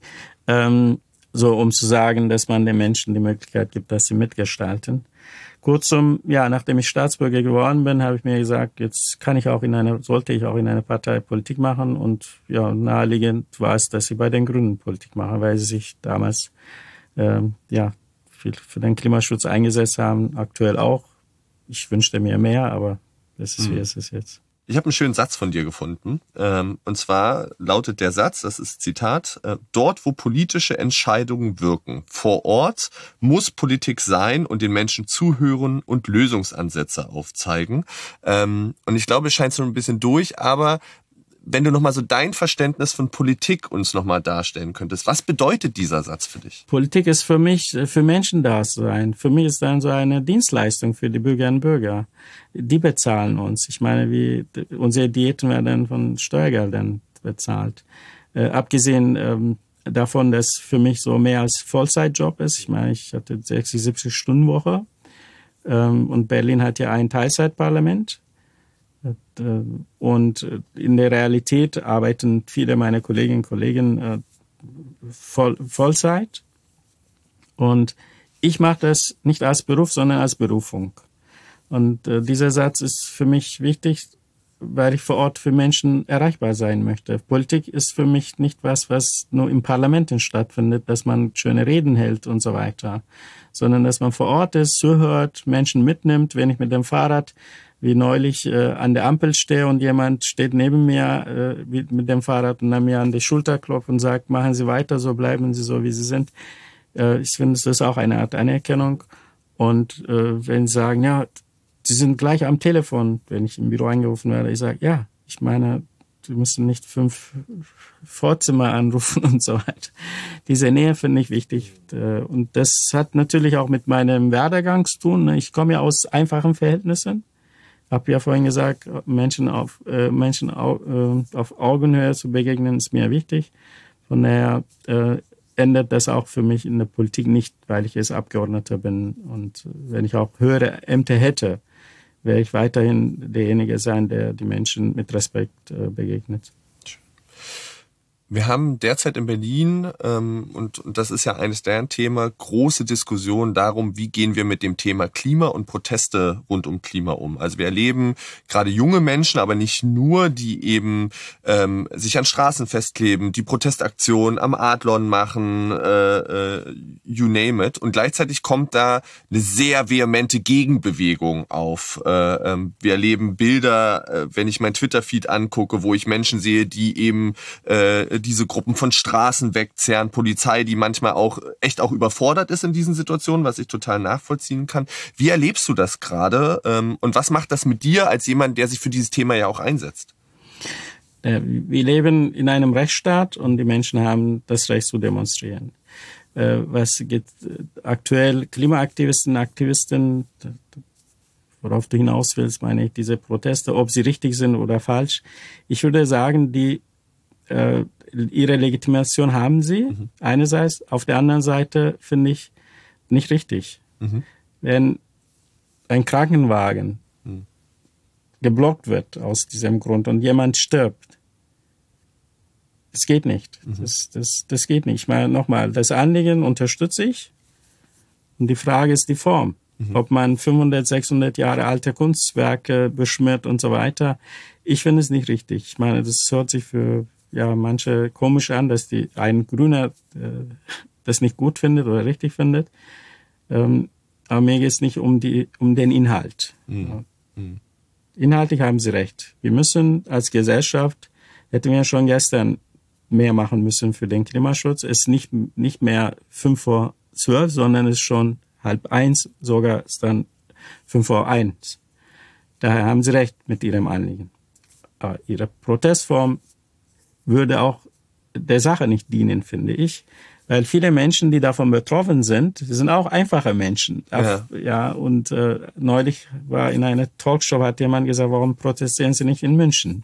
ähm, so um zu sagen, dass man den Menschen die Möglichkeit gibt, dass sie mitgestalten. Kurzum, ja, nachdem ich Staatsbürger geworden bin, habe ich mir gesagt, jetzt kann ich auch in einer, sollte ich auch in einer Partei Politik machen. Und ja, naheliegend war es, dass ich bei den Grünen Politik mache, weil sie sich damals ähm, ja viel für den Klimaschutz eingesetzt haben. Aktuell auch. Ich wünschte mir mehr, aber das ist, mhm. wie es ist jetzt. Ich habe einen schönen Satz von dir gefunden. Und zwar lautet der Satz, das ist Zitat, dort, wo politische Entscheidungen wirken, vor Ort muss Politik sein und den Menschen zuhören und Lösungsansätze aufzeigen. Und ich glaube, es scheint so ein bisschen durch, aber wenn du nochmal so dein Verständnis von Politik uns nochmal darstellen könntest, was bedeutet dieser Satz für dich? Politik ist für mich, für Menschen da sein. Für mich ist dann so eine Dienstleistung für die Bürgerinnen und Bürger. Die bezahlen uns. Ich meine, wie unsere Diäten werden von Steuergeldern bezahlt. Äh, abgesehen ähm, davon, dass für mich so mehr als Vollzeitjob ist. Ich meine, ich hatte sechzig, siebzig Stunden Woche. Ähm, und Berlin hat ja ein Teilzeitparlament. Und in der Realität arbeiten viele meiner Kolleginnen und Kollegen voll, Vollzeit. Und ich mache das nicht als Beruf, sondern als Berufung. Und dieser Satz ist für mich wichtig, weil ich vor Ort für Menschen erreichbar sein möchte. Politik ist für mich nicht was, was nur im Parlament stattfindet, dass man schöne Reden hält und so weiter, sondern dass man vor Ort ist, zuhört, Menschen mitnimmt. Wenn ich mit dem Fahrrad wie neulich äh, an der Ampel stehe und jemand steht neben mir äh, mit dem Fahrrad und dann mir an die Schulter klopft und sagt, machen Sie weiter so, bleiben Sie so, wie Sie sind. Äh, ich finde, das ist auch eine Art Anerkennung. Und äh, wenn Sie sagen, ja, Sie sind gleich am Telefon, wenn ich im Büro angerufen werde, ich sage, ja, ich meine, Sie müssen nicht fünf Vorzimmer anrufen und so weiter. Diese Nähe finde ich wichtig. Und das hat natürlich auch mit meinem Werdegang zu tun. Ich komme ja aus einfachen Verhältnissen. Habe ja vorhin gesagt, Menschen auf äh, Menschen au, äh, auf Augenhöhe zu begegnen, ist mir wichtig. Von daher äh, ändert das auch für mich in der Politik nicht, weil ich jetzt Abgeordneter bin. Und wenn ich auch höhere Ämter hätte, werde ich weiterhin derjenige sein, der die Menschen mit Respekt äh, begegnet. Wir haben derzeit in Berlin, ähm, und, und das ist ja eines deren Themen, große Diskussionen darum, wie gehen wir mit dem Thema Klima und Proteste rund um Klima um. Also wir erleben gerade junge Menschen, aber nicht nur, die eben ähm, sich an Straßen festkleben, die Protestaktionen am Adlon machen, äh, äh, you name it. Und gleichzeitig kommt da eine sehr vehemente Gegenbewegung auf. Äh, ähm, wir erleben Bilder, äh, wenn ich mein Twitter-Feed angucke, wo ich Menschen sehe, die eben äh, diese Gruppen von Straßen wegzerren, Polizei, die manchmal auch echt auch überfordert ist in diesen Situationen, was ich total nachvollziehen kann. Wie erlebst du das gerade und was macht das mit dir als jemand, der sich für dieses Thema ja auch einsetzt? Wir leben in einem Rechtsstaat und die Menschen haben das Recht zu demonstrieren. Was geht aktuell Klimaaktivisten, Aktivisten, worauf du hinaus willst, meine ich, diese Proteste, ob sie richtig sind oder falsch. Ich würde sagen, die äh, ihre Legitimation haben sie, mhm. einerseits. Auf der anderen Seite finde ich nicht richtig. Mhm. Wenn ein Krankenwagen mhm. geblockt wird aus diesem Grund und jemand stirbt, das geht nicht. Mhm. Das, das, das geht nicht. Ich meine, nochmal, das Anliegen unterstütze ich. Und die Frage ist die Form. Mhm. Ob man fünfhundert, sechshundert Jahre alte Kunstwerke beschmiert und so weiter. Ich finde es nicht richtig. Ich meine, das hört sich für ja manche komisch an, dass die ein Grüner äh, das nicht gut findet oder richtig findet. Ähm, aber mir geht es nicht um die um den Inhalt. Mhm. Ja. Inhaltlich haben Sie recht. Wir müssen als Gesellschaft, hätten wir schon gestern mehr machen müssen für den Klimaschutz. Es ist nicht nicht mehr fünf vor zwölf, sondern es ist schon halb eins, sogar ist dann fünf vor eins. Daher haben Sie recht mit Ihrem Anliegen. Aber Ihre Protestform würde auch der Sache nicht dienen, finde ich. Weil viele Menschen, die davon betroffen sind, die sind auch einfache Menschen. Ja, ja und äh, neulich war in einer Talkshow, hat jemand gesagt, warum protestieren Sie nicht in München?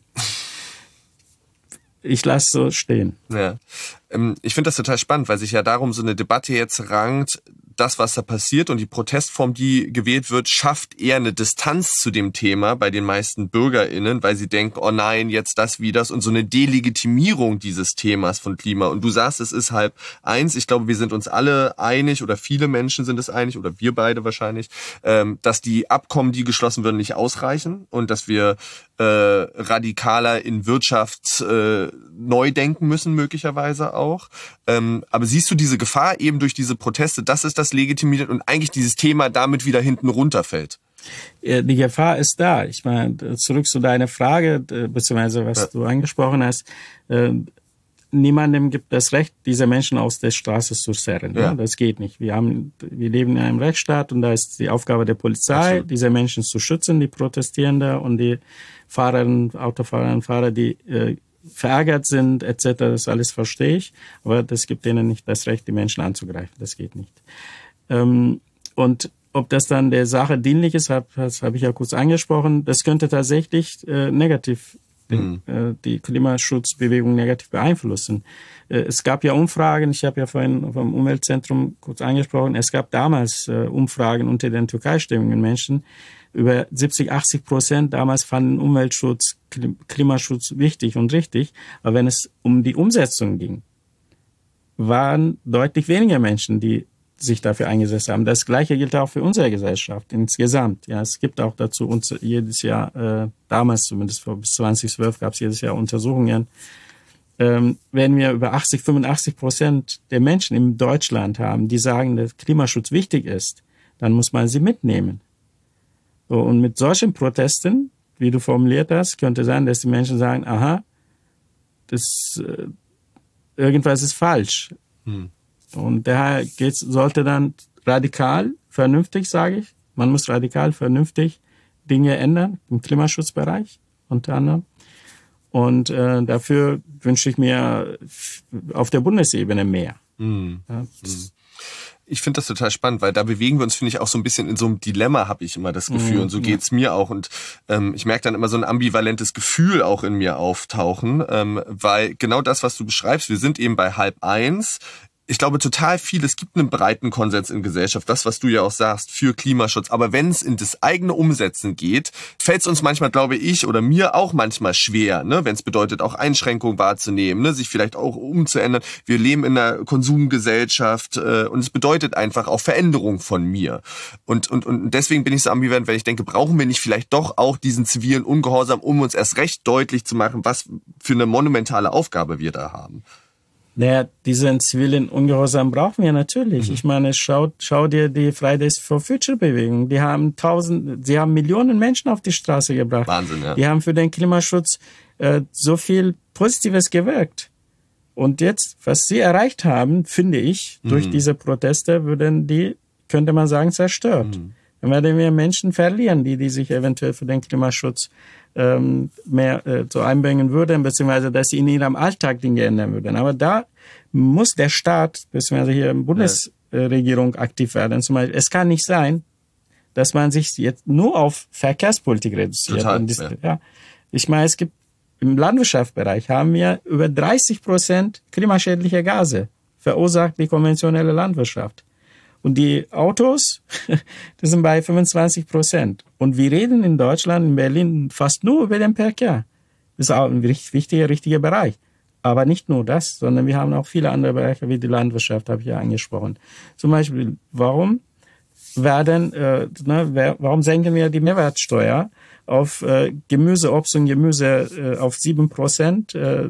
Ich lasse so stehen. Ja. Ich finde das total spannend, weil sich ja darum so eine Debatte jetzt rankt, das, was da passiert und die Protestform, die gewählt wird, schafft eher eine Distanz zu dem Thema bei den meisten BürgerInnen, weil sie denken, oh nein, jetzt das wie das und so eine Delegitimierung dieses Themas von Klima. Und du sagst, es ist halb eins. Ich glaube, wir sind uns alle einig oder viele Menschen sind es einig oder wir beide wahrscheinlich, ähm, dass die Abkommen, die geschlossen werden, nicht ausreichen und dass wir äh, radikaler in Wirtschaft äh, neu denken müssen, möglicherweise auch. Ähm, aber siehst du diese Gefahr eben durch diese Proteste, dass es das legitimiert und eigentlich dieses Thema damit wieder hinten runterfällt? Die Gefahr ist da. Ich meine, zurück zu deiner Frage, beziehungsweise was ja. du angesprochen hast. Äh, niemandem gibt das Recht, diese Menschen aus der Straße zu zerren. Ja. Das geht nicht. Wir haben, wir leben in einem Rechtsstaat und da ist die Aufgabe der Polizei, Absolut. diese Menschen zu schützen, die Protestierenden und die Fahrerinnen, Autofahrer und Fahrer, die äh, verärgert sind, et cetera. Das alles verstehe ich. Aber das gibt denen nicht das Recht, die Menschen anzugreifen. Das geht nicht. Ähm, und ob das dann der Sache dienlich ist, hab, das habe ich ja kurz angesprochen, das könnte tatsächlich äh, negativ Den, mhm. äh, die Klimaschutzbewegung negativ beeinflussen. Äh, es gab ja Umfragen, ich habe ja vorhin vom Umweltzentrum kurz angesprochen, es gab damals äh, Umfragen unter den türkeistämmigen Menschen, über siebzig, achtzig Prozent damals fanden Umweltschutz, Klimaschutz wichtig und richtig, aber wenn es um die Umsetzung ging, waren deutlich weniger Menschen, die sich dafür eingesetzt haben. Das Gleiche gilt auch für unsere Gesellschaft insgesamt. Ja, es gibt auch dazu uns jedes Jahr, äh, damals zumindest vor bis zwanzig zwölf gab es jedes Jahr Untersuchungen. Ähm, wenn wir über achtzig, fünfundachtzig Prozent der Menschen in Deutschland haben, die sagen, dass Klimaschutz wichtig ist, dann muss man sie mitnehmen. So, und mit solchen Protesten, wie du formuliert hast, könnte sein, dass die Menschen sagen, aha, das äh, irgendwas ist falsch. Hm. Und daher geht's, sollte dann radikal, vernünftig, sage ich, man muss radikal, vernünftig Dinge ändern im Klimaschutzbereich unter anderem. Und äh, dafür wünsche ich mir auf der Bundesebene mehr. Mhm. Ja. Ich finde das total spannend, weil da bewegen wir uns, finde ich, auch so ein bisschen in so einem Dilemma, habe ich immer das Gefühl. Mhm. Und so geht's mir auch. Und ähm, ich merke dann immer so ein ambivalentes Gefühl auch in mir auftauchen, ähm, weil genau das, was du beschreibst, wir sind eben bei halb eins. Ich glaube total viel, es gibt einen breiten Konsens in Gesellschaft, das, was du ja auch sagst, für Klimaschutz. Aber wenn es in das eigene Umsetzen geht, fällt es uns manchmal, glaube ich, oder mir auch manchmal schwer, ne? Wenn es bedeutet, auch Einschränkungen wahrzunehmen, ne? Sich vielleicht auch umzuändern. Wir leben in einer Konsumgesellschaft äh, und es bedeutet einfach auch Veränderung von mir. Und, und, und deswegen bin ich so ambivalent, weil ich denke, brauchen wir nicht vielleicht doch auch diesen zivilen Ungehorsam, um uns erst recht deutlich zu machen, was für eine monumentale Aufgabe wir da haben. Naja, diesen zivilen Ungehorsam brauchen wir natürlich. Mhm. Ich meine, schau, schau dir die Fridays for Future Bewegung. Die haben tausend, sie haben Millionen Menschen auf die Straße gebracht. Wahnsinn, ja. Die haben für den Klimaschutz äh, so viel Positives gewirkt. Und jetzt, was sie erreicht haben, finde ich, mhm. durch diese Proteste würden die, könnte man sagen, zerstört. Mhm. Dann werden wir Menschen verlieren, die, die sich eventuell für den Klimaschutz ähm, mehr äh, so einbringen würden, beziehungsweise dass sie in ihrem Alltag Dinge ändern würden. Aber da muss der Staat, beziehungsweise hier die Bundesregierung ja. aktiv werden. Zum Beispiel, es kann nicht sein, dass man sich jetzt nur auf Verkehrspolitik reduziert. Total, und das, ja. Ja, ich meine, es gibt im Landwirtschaftsbereich haben wir über dreißig Prozent klimaschädliche Gase verursacht die konventionelle Landwirtschaft. Und die Autos, das sind bei fünfundzwanzig Prozent. Und wir reden in Deutschland, in Berlin, fast nur über den Verkehr. Das ist auch ein wichtiger, richtiger Bereich. Aber nicht nur das, sondern wir haben auch viele andere Bereiche, wie die Landwirtschaft, habe ich ja angesprochen. Zum Beispiel, warum werden, äh, ne, warum senken wir die Mehrwertsteuer auf äh, Gemüse, Obst und Gemüse äh, auf sieben Prozent? Äh,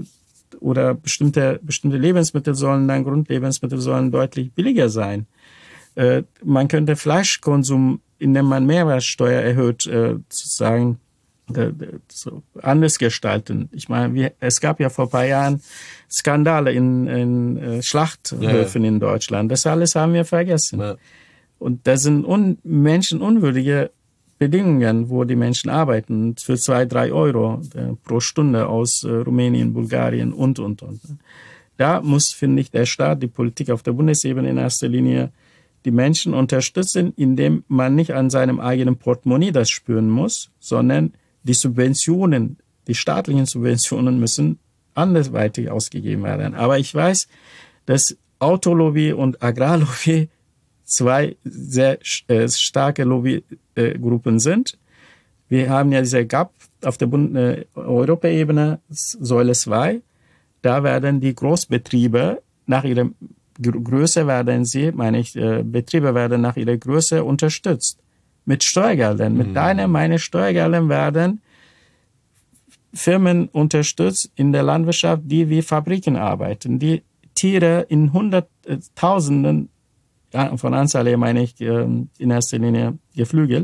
oder bestimmte, bestimmte Lebensmittel sollen dann, Grundlebensmittel sollen deutlich billiger sein. Äh, man könnte Fleischkonsum, indem man Mehrwertsteuer erhöht, äh, sozusagen äh, so anders gestalten. Ich meine, wir, es gab ja vor ein paar Jahren Skandale in, in äh, Schlachthöfen ja, ja. in Deutschland. Das alles haben wir vergessen. Ja. Und das sind un, menschenunwürdige Bedingungen, wo die Menschen arbeiten, für zwei, drei Euro äh, pro Stunde aus äh, Rumänien, Bulgarien und, und, und. Da muss, finde ich, der Staat, die Politik auf der Bundesebene in erster Linie die Menschen unterstützen, indem man nicht an seinem eigenen Portemonnaie das spüren muss, sondern die Subventionen, die staatlichen Subventionen müssen anderweitig ausgegeben werden. Aber ich weiß, dass Autolobby und Agrarlobby zwei sehr äh, starke Lobbygruppen äh, sind. Wir haben ja diese G A P auf der Bund äh, Europaebene, Säule zwei. Da werden die Großbetriebe nach ihrer Größe werden sie, meine ich, äh, Betriebe werden nach ihrer Größe unterstützt. Mit Steuergeldern, mit mhm. deinen, meine Steuergeldern werden Firmen unterstützt in der Landwirtschaft, die wie Fabriken arbeiten, die Tiere in Hunderttausenden, von Anzahl her meine ich in erster Linie Geflügel,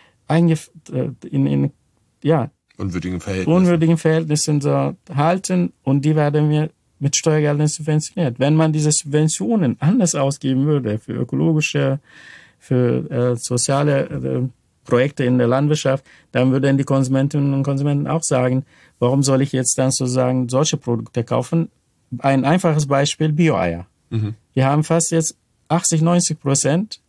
in, in ja, unwürdigen Verhältnissen, unwürdigen Verhältnissen so halten, und die werden wir mit Steuergeldern subventioniert. Wenn man diese Subventionen anders ausgeben würde für ökologische, für äh, soziale äh, Projekte in der Landwirtschaft, dann würden die Konsumentinnen und Konsumenten auch sagen, warum soll ich jetzt dann sozusagen solche Produkte kaufen? Ein einfaches Beispiel, Bio-Eier. Mhm. Wir haben fast jetzt achtzig, neunzig Prozent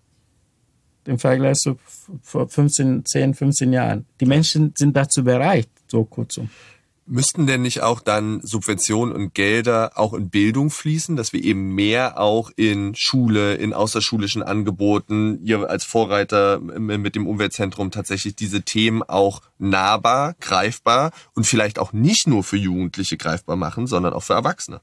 im Vergleich zu vor fünfzehn, zehn, fünfzehn Jahren. Die Menschen sind dazu bereit, so kurzum. Müssten denn nicht auch dann Subventionen und Gelder auch in Bildung fließen, dass wir eben mehr auch in Schule, in außerschulischen Angeboten, ihr als Vorreiter mit dem Umweltzentrum tatsächlich diese Themen auch nahbar, greifbar und vielleicht auch nicht nur für Jugendliche greifbar machen, sondern auch für Erwachsene?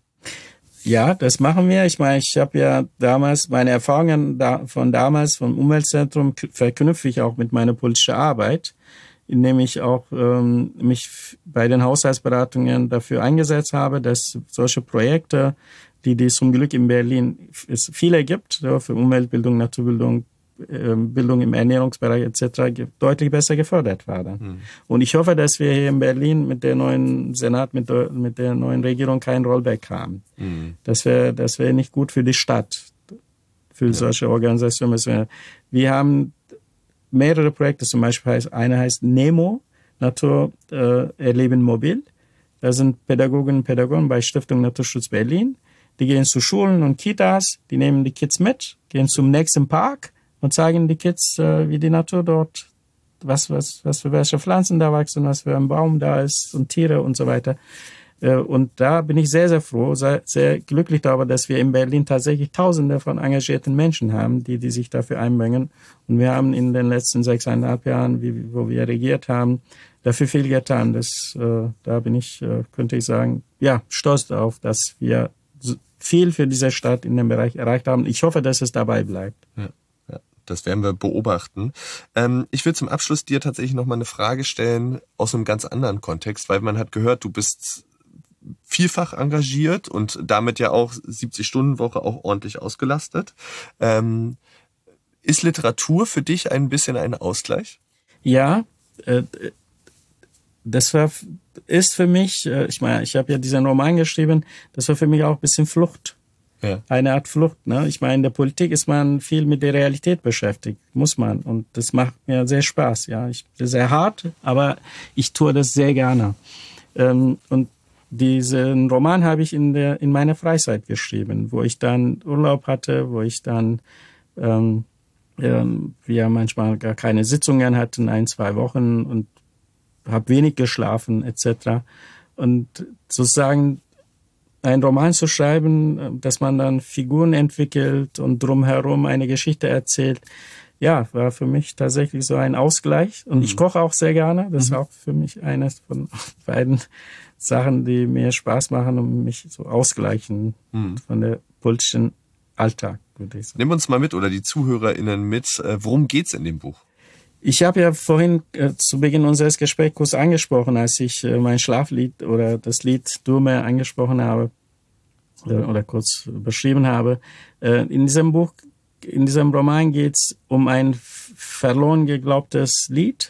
Ja, das machen wir. Ich meine, ich habe ja damals meine Erfahrungen da, von damals vom Umweltzentrum verknüpfe ich auch mit meiner politischen Arbeit, indem ich auch ähm, mich bei den Haushaltsberatungen dafür eingesetzt habe, dass solche Projekte, die die zum Glück in Berlin es viele gibt, so für Umweltbildung, Naturbildung, äh, Bildung im Ernährungsbereich et cetera, deutlich besser gefördert werden. Mhm. Und ich hoffe, dass wir hier in Berlin mit der neuen Senat, mit der, mit der neuen Regierung kein Rollback haben. Mhm. Das wäre das wäre nicht gut für die Stadt, für ja. solche Organisationen. Wir haben mehrere Projekte, zum Beispiel heißt, eine heißt NEMO, Natur äh, erleben mobil. Da sind Pädagoginnen und Pädagogen bei Stiftung Naturschutz Berlin. Die gehen zu Schulen und Kitas, die nehmen die Kids mit, gehen zum nächsten Park und zeigen die Kids, äh, wie die Natur dort, was, was, was für welche Pflanzen da wachsen, was für ein Baum da ist und Tiere und so weiter. Und da bin ich sehr, sehr froh, sehr, sehr glücklich darüber, dass wir in Berlin tatsächlich Tausende von engagierten Menschen haben, die, die sich dafür einbringen. Und wir haben in den letzten sechseinhalb Jahren, wie, wo wir regiert haben, dafür viel getan. Das, äh, da bin ich, äh, könnte ich sagen, ja, stolz darauf, dass wir viel für diese Stadt in dem Bereich erreicht haben. Ich hoffe, dass es dabei bleibt. Ja. Das werden wir beobachten. Ähm, ich will zum Abschluss dir tatsächlich noch mal eine Frage stellen aus einem ganz anderen Kontext, weil man hat gehört, du bist vielfach engagiert und damit ja auch siebzig-Stunden-Woche auch ordentlich ausgelastet. Ähm, ist Literatur für dich ein bisschen ein Ausgleich? Ja, äh, das war, ist für mich, äh, ich meine, ich habe ja diesen Roman geschrieben, das war für mich auch ein bisschen Flucht. Ja. Eine Art Flucht. Ne? Ich meine, in der Politik ist man viel mit der Realität beschäftigt, muss man. Und das macht mir sehr Spaß. Ja, ich bin sehr hart, aber ich tue das sehr gerne. Ähm, und diesen Roman habe ich in der in meiner Freizeit geschrieben, wo ich dann Urlaub hatte, wo ich dann ähm, ähm, wir manchmal gar keine Sitzungen hatten, ein, zwei Wochen, und habe wenig geschlafen et cetera. Und sozusagen einen Roman zu schreiben, dass man dann Figuren entwickelt und drumherum eine Geschichte erzählt, ja, war für mich tatsächlich so ein Ausgleich. Und mhm. ich koche auch sehr gerne. Das mhm. ist auch für mich eines von beiden Sachen, die mir Spaß machen und mich so ausgleichen mhm. von der politischen Alltag, würde ich sagen. Nimm uns mal mit oder die ZuhörerInnen mit. Worum geht's in dem Buch? Ich habe ja vorhin äh, zu Beginn unseres Gesprächs kurz angesprochen, als ich äh, mein Schlaflied oder das Lied Durme angesprochen habe äh, oder kurz beschrieben habe. Äh, in diesem Buch, in diesem Roman geht's um ein verloren geglaubtes Lied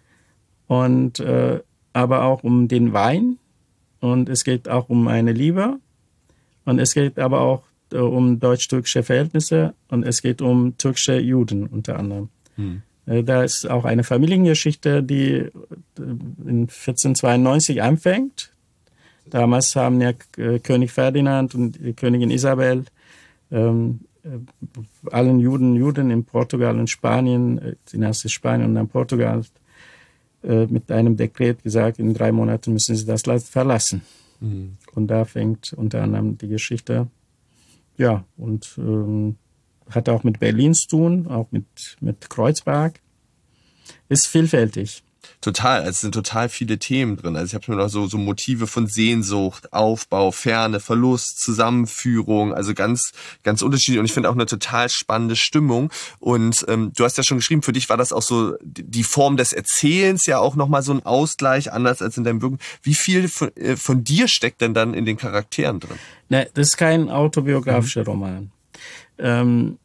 und äh, aber auch um den Wein. Und es geht auch um eine Liebe. Und es geht aber auch äh, um deutsch-türkische Verhältnisse. Und es geht um türkische Juden unter anderem. Hm. Äh, da ist auch eine Familiengeschichte, die äh, in vierzehnhundertzweiundneunzig anfängt. Damals haben ja äh, König Ferdinand und die Königin Isabel ähm, äh, allen Juden, Juden in Portugal und Spanien, äh, zuerst Spanien und dann Portugal, mit einem Dekret gesagt, in drei Monaten müssen sie das Land verlassen. Mhm. Und da fängt unter anderem die Geschichte. Ja, und ähm, hat auch mit Berlin zu tun, auch mit, mit Kreuzberg. Ist vielfältig. Total, also es sind total viele Themen drin. Also ich habe mir noch so, so Motive von Sehnsucht, Aufbau, Ferne, Verlust, Zusammenführung, also ganz, ganz unterschiedlich. Und ich finde auch eine total spannende Stimmung. Und ähm, du hast ja schon geschrieben, für dich war das auch so die Form des Erzählens ja auch nochmal so ein Ausgleich, anders als in deinem Wirken. Wie viel von, äh, von dir steckt denn dann in den Charakteren drin? Ne, das ist kein autobiografischer mhm. Roman. Ähm,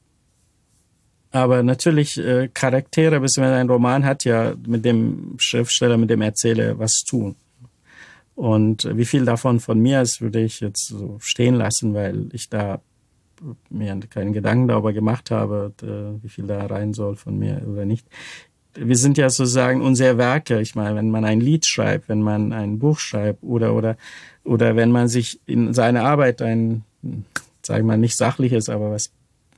Aber natürlich, äh, Charaktere, beziehungsweise ein Roman hat ja mit dem Schriftsteller, mit dem Erzähler was zu tun. Und äh, wie viel davon von mir ist, würde ich jetzt so stehen lassen, weil ich da mir keinen Gedanken darüber gemacht habe, äh, wie viel da rein soll von mir oder nicht. Wir sind ja sozusagen unsere Werke. Ich meine, wenn man ein Lied schreibt, wenn man ein Buch schreibt oder, oder, oder wenn man sich in seine Arbeit ein, sage ich mal, nicht sachliches, aber was,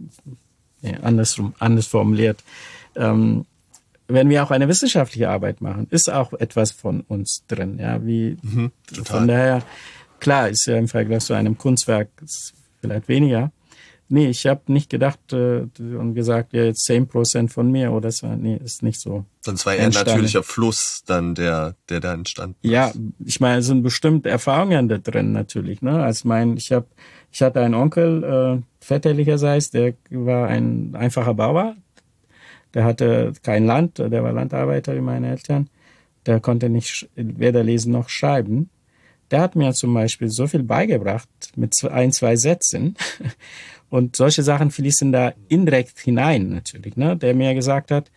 Nee, andersrum, anders formuliert. Ähm, wenn wir auch eine wissenschaftliche Arbeit machen, ist auch etwas von uns drin. Ja, wie mhm, von daher, klar, ist ja im Vergleich zu einem Kunstwerk vielleicht weniger. Nee, ich habe nicht gedacht äh, und gesagt, ja, jetzt zehn Prozent von mir oder so. Nee, ist nicht so. Sonst war eher ein natürlicher Fluss dann, der, der da entstanden ist. Ja, ich meine, es sind bestimmte Erfahrungen da drin natürlich. Ne? Also mein, ich habe, ich hatte einen Onkel, äh, väterlicherseits, der war ein einfacher Bauer. Der hatte kein Land, der war Landarbeiter wie meine Eltern. Der konnte nicht weder lesen noch schreiben. Der hat mir zum Beispiel so viel beigebracht mit ein, zwei Sätzen. Und solche Sachen fließen da indirekt hinein natürlich. Ne? Der mir gesagt hat,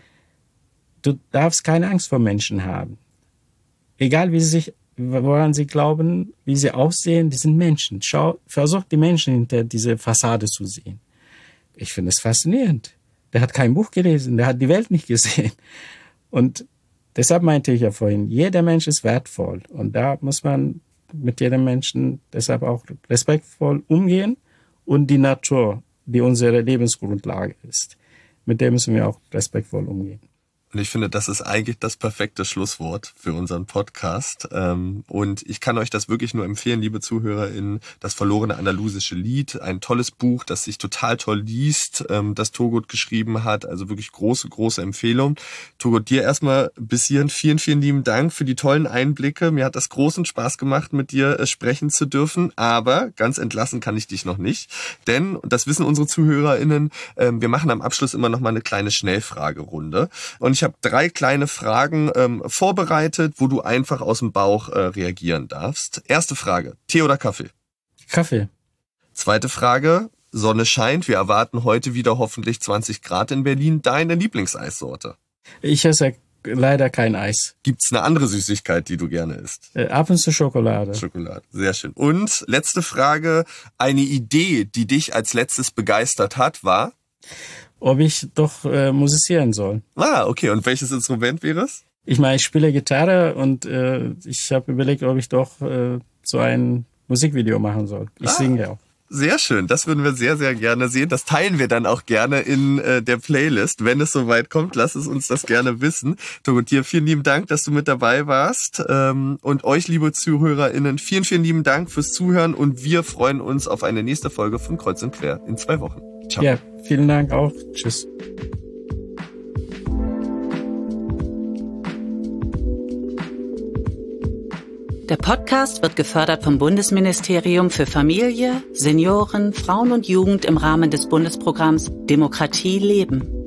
du darfst keine Angst vor Menschen haben. Egal wie sie sich, woran sie glauben, wie sie aussehen, die sind Menschen. Schau, versuch die Menschen hinter diese Fassade zu sehen. Ich finde es faszinierend. Der hat kein Buch gelesen, der hat die Welt nicht gesehen. Und deshalb meinte ich ja vorhin, jeder Mensch ist wertvoll. Und da muss man mit jedem Menschen deshalb auch respektvoll umgehen. Und die Natur, die unsere Lebensgrundlage ist, mit der müssen wir auch respektvoll umgehen. Und ich finde, das ist eigentlich das perfekte Schlusswort für unseren Podcast. Und ich kann euch das wirklich nur empfehlen, liebe ZuhörerInnen, das verlorene andalusische Lied, ein tolles Buch, das sich total toll liest, das Turgut geschrieben hat. Also wirklich große, große Empfehlung. Turgut, dir erstmal bis hierhin vielen, vielen lieben Dank für die tollen Einblicke. Mir hat das großen Spaß gemacht, mit dir sprechen zu dürfen. Aber ganz entlassen kann ich dich noch nicht. Denn, und das wissen unsere ZuhörerInnen, wir machen am Abschluss immer noch mal eine kleine Schnellfragerunde. Und ich Ich habe drei kleine Fragen ähm, vorbereitet, wo du einfach aus dem Bauch äh, reagieren darfst. Erste Frage, Tee oder Kaffee? Kaffee. Zweite Frage, Sonne scheint, wir erwarten heute wieder hoffentlich zwanzig Grad in Berlin. Deine Lieblingseissorte? Ich esse leider kein Eis. Gibt's eine andere Süßigkeit, die du gerne isst? Äh, ab und zu Schokolade. Schokolade, sehr schön. Und letzte Frage, eine Idee, die dich als letztes begeistert hat, war? Ob ich doch äh, musizieren soll. Ah, okay. Und welches Instrument wäre es? Ich meine, ich spiele Gitarre und äh, ich habe überlegt, ob ich doch äh, so ein Musikvideo machen soll. Ich ah, singe auch. Sehr schön. Das würden wir sehr, sehr gerne sehen. Das teilen wir dann auch gerne in äh, der Playlist. Wenn es soweit kommt, lass es uns das gerne wissen. Turgut, dir vielen lieben Dank, dass du mit dabei warst. Ähm, und euch, liebe ZuhörerInnen, vielen, vielen lieben Dank fürs Zuhören. Und wir freuen uns auf eine nächste Folge von Kreuz und Quer in zwei Wochen. Ciao. Ja, vielen Dank auch. Tschüss. Der Podcast wird gefördert vom Bundesministerium für Familie, Senioren, Frauen und Jugend im Rahmen des Bundesprogramms Demokratie leben.